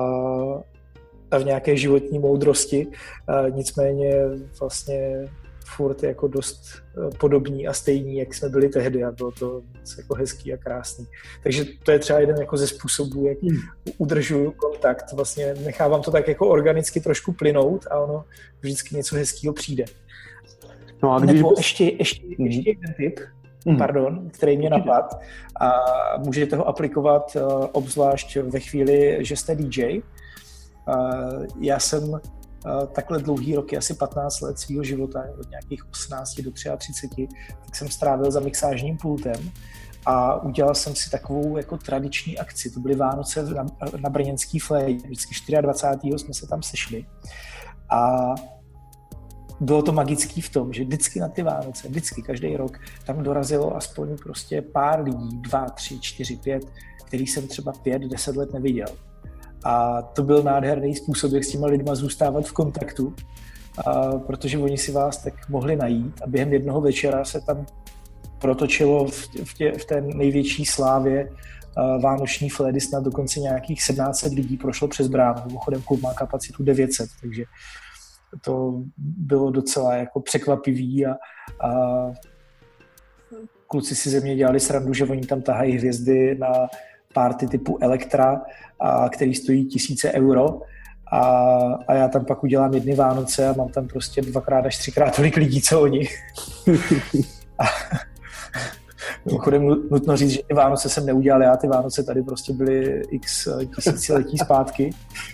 a v nějaké životní moudrosti, a nicméně vlastně furt jako dost podobní a stejní, jak jsme byli tehdy a bylo to jako hezký a krásný. Takže to je třeba jeden jako ze způsobů, jak hmm. udržuju kontakt. Vlastně nechávám to tak jako organicky trošku plynout a ono vždycky něco hezkýho přijde. No a když Nebo bys... ještě, ještě, hmm. ještě jeden tip, hmm. pardon, který mě napadl a můžete ho aplikovat uh, obzvlášť ve chvíli, že jste dý džej. Uh, já jsem uh, takhle dlouhý roky, asi patnáct let svého života, od nějakých osmnácti do třiceti tři, tak jsem strávil za mixážním pultem a udělal jsem si takovou jako tradiční akci. To byly Vánoce na, na brněnský Fléji, vždycky dvacátého čtvrtého jsme se tam sešli a bylo to magický v tom, že vždycky na ty Vánoce, vždycky každý rok tam dorazilo aspoň prostě pár lidí, dva, tři, čtyři, pět, kterých jsem třeba pět, deset let neviděl. A to byl nádherný způsob, jak s těma lidma zůstávat v kontaktu, a protože oni si vás tak mohli najít a během jednoho večera se tam protočilo v, v, tě, v té největší slávě uh, vánoční Flédy snad dokonce nějakých sedmnáct set lidí prošlo přes bránu. Mimochodem klub má kapacitu devět set, takže to bylo docela jako překvapivý a, a kluci si ze mě dělali srandu, že oni tam tahají hvězdy na party typu Elektra, a, který stojí tisíce euro. A, a já tam pak udělám jedny Vánoce a mám tam prostě dvakrát až třikrát tolik lidí, co oni. A mimochodem nutno říct, že ty Vánoce jsem neudělal já, ty Vánoce tady prostě byly x tisíciletí zpátky.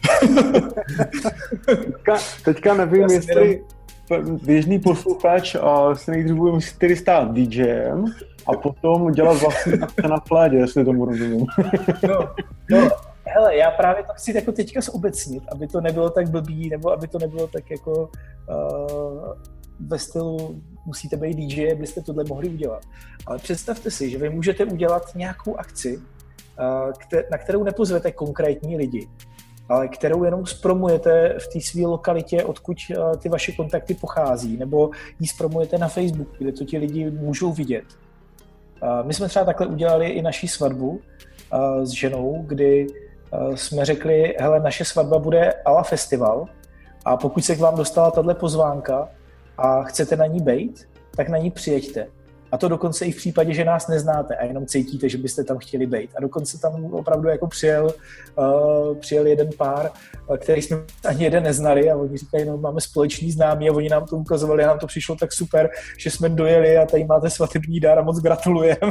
teďka, teďka nevím, já jestli jenom... běžný posluchač se nejdřív bude muset stát DJem a potom dělat vlastní akce na pládě, jestli tomu rozumím. no, no. Hele, já právě to chci jako teďka zobecnit, aby to nebylo tak blbý, nebo aby to nebylo tak jako uh, ve stylu musíte být D J, abyste tohle mohli udělat. Ale představte si, že vy můžete udělat nějakou akci, uh, na kterou nepozvete konkrétní lidi, ale kterou jenom zpromujete v té své lokalitě, odkud uh, ty vaše kontakty pochází, nebo ji zpromujete na Facebooku, kde to ti lidi můžou vidět. Uh, my jsme třeba takhle udělali i naši svatbu uh, s ženou, kdy jsme řekli, hele, naše svatba bude a la festival a pokud se k vám dostala tato pozvánka a chcete na ní bejt, tak na ní přijeďte. A to dokonce i v případě, že nás neznáte a jenom cítíte, že byste tam chtěli bejt. A dokonce tam opravdu jako přijel, uh, přijel jeden pár, který jsme ani jeden neznali a oni říkají, no máme společný známí a oni nám to ukazovali a nám to přišlo tak super, že jsme dojeli a tady máte svatební dar a moc gratulujeme.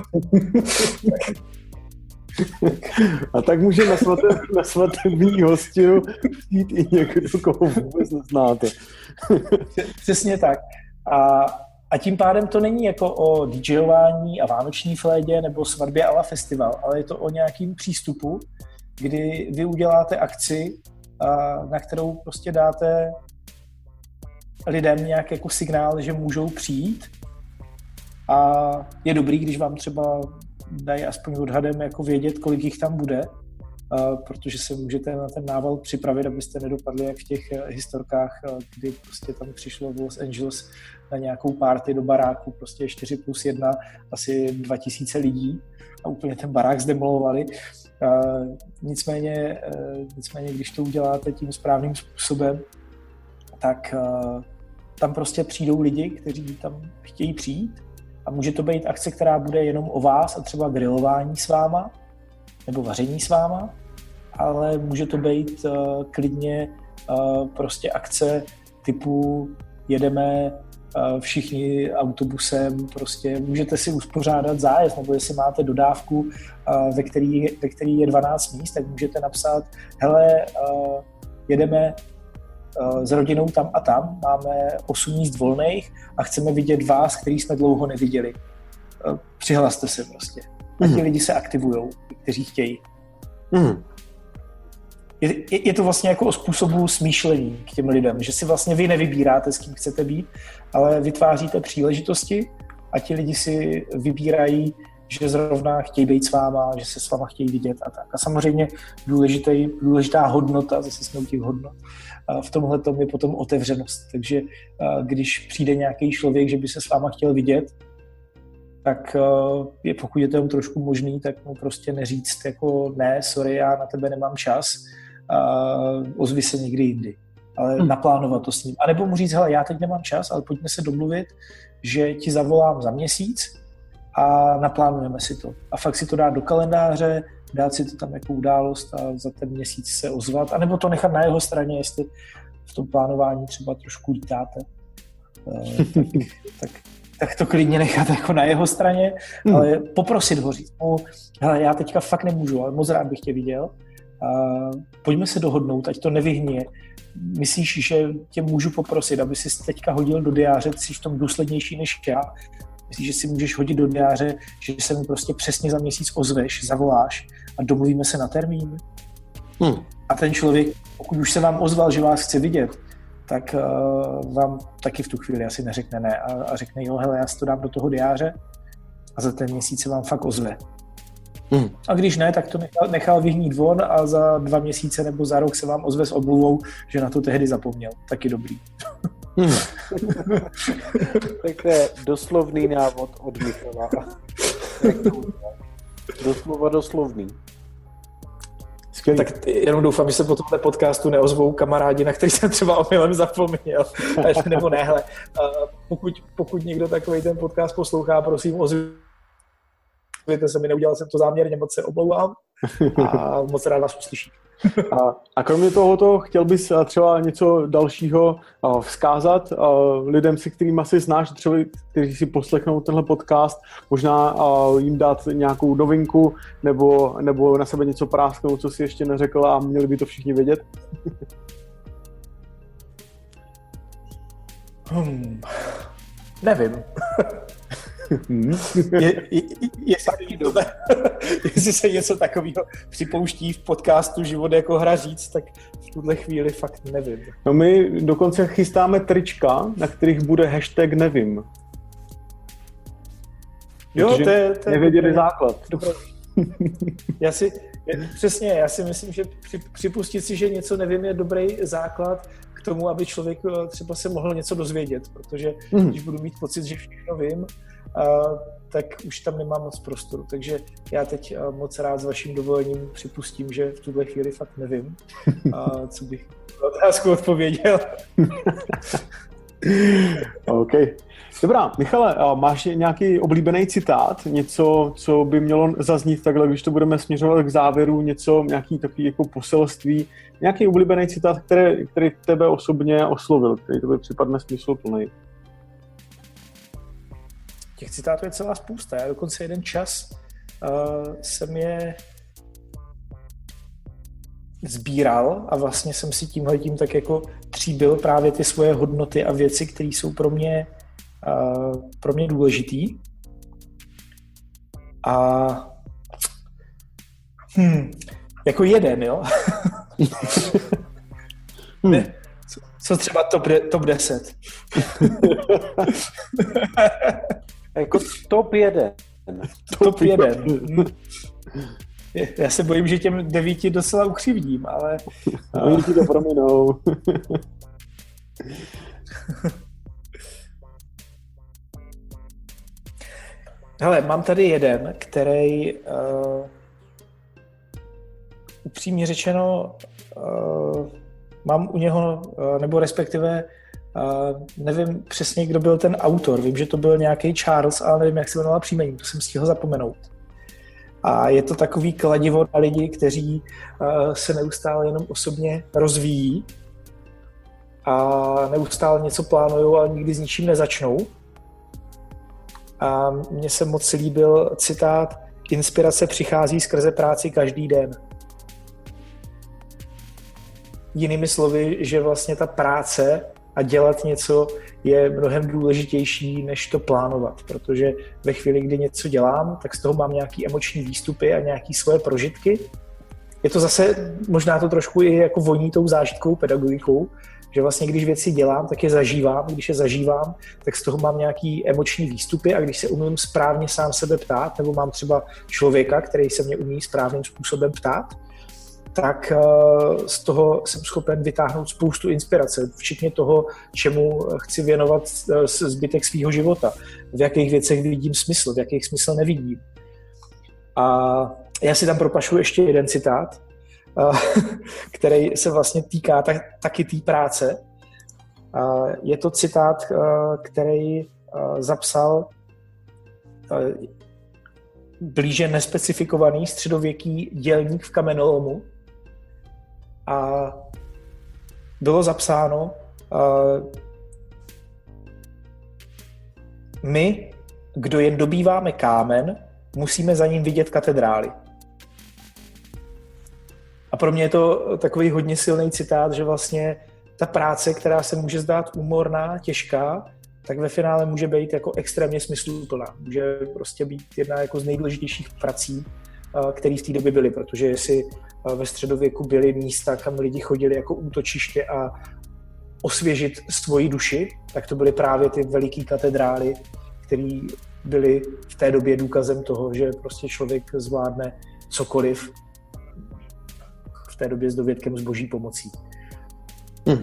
A tak může na, svateb, na svatební hostinu přijít i někdo, koho vůbec neznáte. Přesně tak. A, a tím pádem to není jako o DJování a vánoční flédě nebo svatbě a la festival, ale je to o nějakým přístupu, kdy vy uděláte akci, a, na kterou prostě dáte lidem nějak jako signál, že můžou přijít. A je dobrý, když vám třeba dají aspoň odhadem jako vědět, kolik jich tam bude, uh, protože se můžete na ten nával připravit, abyste nedopadli jak v těch uh, historkách, uh, kdy prostě tam přišlo v Los Angeles na nějakou party do baráku, prostě čtyři plus jedna, asi dva tisíce lidí a úplně ten barák zdemolovali. Uh, nicméně, uh, nicméně, když to uděláte tím správným způsobem, tak uh, tam prostě přijdou lidi, kteří tam chtějí přijít. A může to být akce, která bude jenom o vás a třeba grilování s váma, nebo vaření s váma, ale může to být uh, klidně uh, prostě akce typu jedeme uh, všichni autobusem, prostě můžete si uspořádat zájezd, nebo jestli máte dodávku, uh, ve který, ve který je dvanáct míst, tak můžete napsat, hele, uh, jedeme s rodinou tam a tam, máme osm míst volných a chceme vidět vás, který jsme dlouho neviděli. Přihlaste se prostě. A ti lidi se aktivujou, kteří chtějí. Mm. Je, je, je to vlastně jako o způsobu smýšlení k těm lidem, že si vlastně vy nevybíráte, s kým chcete být, ale vytváříte příležitosti a ti lidi si vybírají, že zrovna chtějí být s váma, že se s váma chtějí vidět a tak. A samozřejmě důležitý, důležitá hodnota, zase jsme u těch hodnot, v tomhle tom je potom otevřenost. Takže když přijde nějaký člověk, že by se s váma chtěl vidět, tak je, pokud je to trošku možný, tak mu prostě neříct jako ne, sorry, já na tebe nemám čas, ozvi se někdy jindy. Ale hmm. naplánovat to s ním. A nebo mu říct, hele, já teď nemám čas, ale pojďme se domluvit, že ti zavolám za měsíc a naplánujeme si to. A fakt si to dát do kalendáře, dát si to tam jako událost a za ten měsíc se ozvat, anebo to nechat na jeho straně, jestli v tom plánování třeba trošku lítáte. tak, tak, tak to klidně nechat jako na jeho straně, hmm. ale poprosit ho říct mu, hele, já teďka fakt nemůžu, ale moc rád bych tě viděl. A pojďme se dohodnout, ať to nevyhnie. Myslíš, že tě můžu poprosit, aby si teďka hodil do diáře, ty jsi v tom důslednější než já, myslíš, že si můžeš hodit do diáře, že se mi prostě přesně za měsíc ozveš, zavoláš a domluvíme se na termín? Hmm. A ten člověk, pokud už se vám ozval, že vás chce vidět, tak uh, vám taky v tu chvíli asi neřekne ne a, a řekne, jo, hele, já si to dám do toho diáře a za ten měsíc se vám fakt ozve. Hmm. A když ne, tak to nechal, nechal vyhnít von a za dva měsíce nebo za rok se vám ozve s omluvou, že na to tehdy zapomněl. Taky dobrý. Hmm. Tak to je doslovný návod od Michala. Doslova doslovný. Skvělý. Tak jenom doufám, že se po tomhle podcastu neozvou kamarádi, na který jsem třeba omylem zapomněl. Nebo nehle. Pokud, pokud někdo takový ten podcast poslouchá, prosím, ozvěte se mi, neudělal jsem to záměrně, moc se omlouvám. a moc rád vás uslyším. A, a kromě tohoto chtěl bys třeba něco dalšího uh, vzkázat uh, lidem, se kterými si znáš, třeba, kteří si poslechnou tenhle podcast, možná uh, jim dát nějakou novinku nebo, nebo na sebe něco prásknout, co si ještě neřekl a měli by to všichni vědět? Hmm. Nevím. Hmm. je, je, je, je, jestli se něco takového připouští v podcastu Život jako hra říct, tak v tuhle chvíli fakt nevím. No my dokonce chystáme trička, na kterých bude hashtag nevím. Jo, to je... To je nevěděli základ. Dobré. Já si, přesně, já si myslím, že při, připustit si, že něco nevím, je dobrý základ k tomu, aby člověk třeba se mohl něco dozvědět, protože mm. když budu mít pocit, že všechno vím, Uh, tak už tam nemám moc prostoru. Takže já teď uh, moc rád s vaším dovolením připustím, že v tuhle chvíli fakt nevím, uh, co bych na otázku odpověděl. OK. Dobrá, Michale, máš nějaký oblíbený citát? Něco, co by mělo zaznít takhle, když to budeme směřovat k závěru, něco, nějaký takový jako poselství, nějaký oblíbený citát, který, který tebe osobně oslovil, který tebe připadne smysluplný? Těch citátů je celá spousta. Já dokonce jeden čas uh, jsem je sbíral a vlastně jsem si tímhletím tak jako tříbil právě ty svoje hodnoty a věci, které jsou pro mě, uh, pro mě důležitý. A hmm, jako jeden, jo? ne, co, co třeba top, top deset? Jako top jeden. Top jeden. Já se bojím, že těm devíti docela ukřivdím, ale... Oni ti to prominou. Hele, mám tady jeden, který uh, upřímně řečeno uh, mám u něho, uh, nebo respektive Uh, nevím přesně, kdo byl ten autor. Vím, že to byl nějaký Charles, ale nevím, jak se jmenoval příjmení. To jsem stihl zapomenout. A je to takový kladivo na lidi, kteří uh, se neustále jenom osobně rozvíjí a neustále něco plánujou, ale nikdy s ničím nezačnou. A mně se moc líbil citát: inspirace přichází skrze práci každý den. Jinými slovy, že vlastně ta práce a dělat něco je mnohem důležitější, než to plánovat, protože ve chvíli, kdy něco dělám, tak z toho mám nějaký emoční výstupy a nějaký svoje prožitky. Je to zase, možná to trošku i jako voní tou zážitkovou pedagogikou, že vlastně když věci dělám, tak je zažívám, když je zažívám, tak z toho mám nějaký emoční výstupy a když se umím správně sám sebe ptát, nebo mám třeba člověka, který se mě umí správným způsobem ptát, tak z toho jsem schopen vytáhnout spoustu inspirace, včetně toho, čemu chci věnovat zbytek svého života, v jakých věcech vidím smysl, v jakých smysl nevidím. A já si tam propašu ještě jeden citát, který se vlastně týká tak, taky té práce. Je to citát, který zapsal blíže nespecifikovaný středověký dělník v kamenolomu. A bylo zapsáno: uh, my, kdo jen dobýváme kámen, musíme za ním vidět katedrály. A pro mě je to takový hodně silný citát, že vlastně ta práce, která se může zdát úmorná, těžká, tak ve finále může být jako extrémně smysluplná. Může prostě být jedna jako z nejdůležitějších prací, které v té době byly, protože jestli ve středověku byly místa, kam lidi chodili jako útočiště a osvěžit svoji duši, tak to byly právě ty veliký katedrály, které byly v té době důkazem toho, že prostě člověk zvládne cokoliv v té době s dovědkem s boží pomocí. Hmm.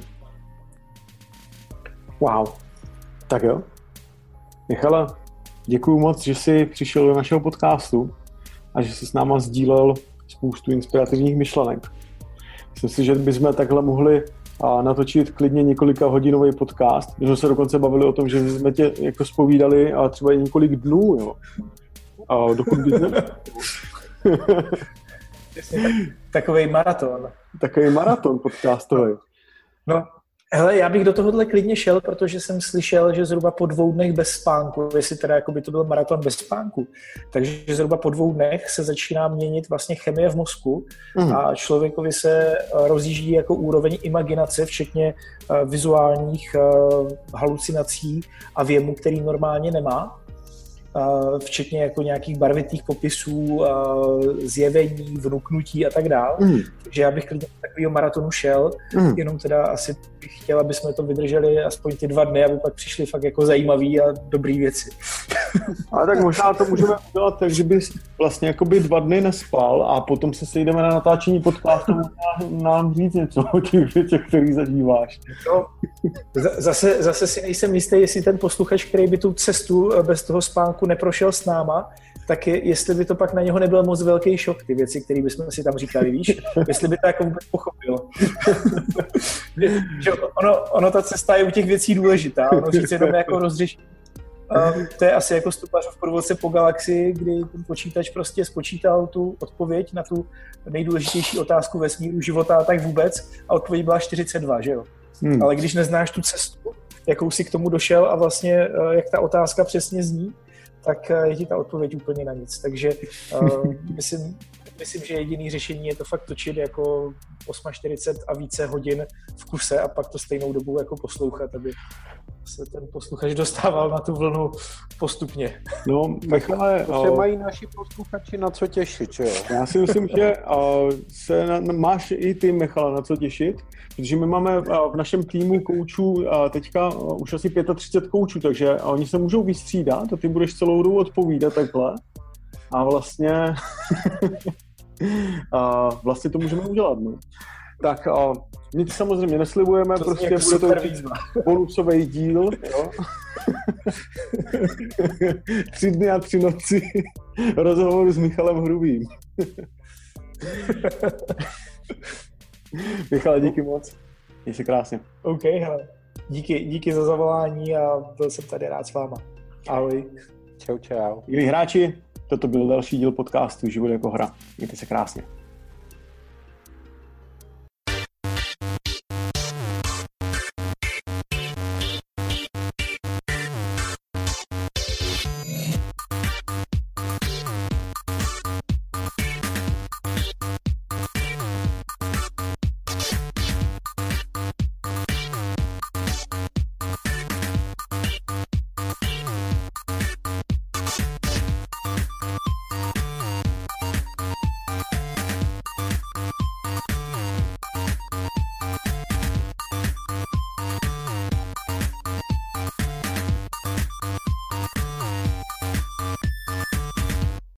Wow. Tak jo. Michale, děkuju moc, že jsi přišel do našeho podcastu a že jsi s náma sdílel spoustu inspirativních myšlenek. Myslím si, že bychom takhle mohli natočit klidně několika hodinový podcast. My jsme se dokonce bavili o tom, že jsme tě jako zpovídali a třeba i několik dnů, jo. A dokud bychom... Takový maraton. Takový maraton podcastový. No, hele, já bych do tohohle klidně šel, protože jsem slyšel, že zhruba po dvou dnech bez spánku, jestli teda jako by to byl maraton bez spánku, takže zhruba po dvou dnech se začíná měnit vlastně chemie v mozku mm. a člověkovi se rozjíždí jako úroveň imaginace, včetně vizuálních halucinací a věmu, který normálně nemá. Včetně jako nějakých barvitých popisů, zjevení, vnuknutí a tak dále. Mm. Takže já bych klidně takového maratonu šel, mm. jenom teda asi bych chtěl, aby jsme to vydrželi aspoň ty dva dny, aby pak přišly fakt jako zajímavý a dobrý věci. Ale tak možná to můžeme udělat tak, že bys vlastně jakoby dva dny nespal a potom se sejdeme na natáčení podcastu a nám říct něco o těch věcech, který zažíváš. No, zase, zase si nejsem jistý, jestli ten posluchač, který by tu cestu bez toho spánku neprošel s náma, tak je, jestli by to pak na něho nebyl moc velký šok, ty věci, které bychom si tam říkali, víš? Jestli by to jako vůbec pochopil. Že ono, ono, ta cesta je u těch věcí důležitá, ono říct jenom jako rozřešit. Uh, to je asi jako stupař v průvodce po galaxii, kdy ten počítač prostě spočítal tu odpověď na tu nejdůležitější otázku vesmíru, života a tak vůbec a odpověď byla čtyřicet dva, že jo? Hmm. Ale když neznáš tu cestu, jakou si k tomu došel a vlastně jak ta otázka přesně zní, tak je ti ta odpověď úplně na nic. Takže uh, myslím, myslím, že jediný řešení je to fakt točit jako čtyřicet osm a více hodin v kuse a pak to stejnou dobu jako poslouchat, aby se ten posluchač dostával na tu vlnu postupně. No, Michale, to se mají naši posluchači na co těšit, že jo? Já si myslím, že uh, se na, máš i ty, Michale, na co těšit, protože my máme uh, v našem týmu koučů uh, teďka uh, už asi třicet pět koučů, takže uh, oni se můžou vystřídat a ty budeš celou dobu odpovídat takhle a vlastně uh, vlastně to můžeme udělat, no. Tak uh, nic samozřejmě neslibujeme, to prostě bude to bonusový díl, jo? Tři dny a tři noci rozhovoru s Michalem Hrubým. Michale, díky moc. Měj se krásně. OK, hele. Díky, díky za zavolání a byl jsem tady rád s váma. Ahoj. Čau, čau. Milí hráči, toto byl další díl podcastu Život jako hra. Mějte se krásně.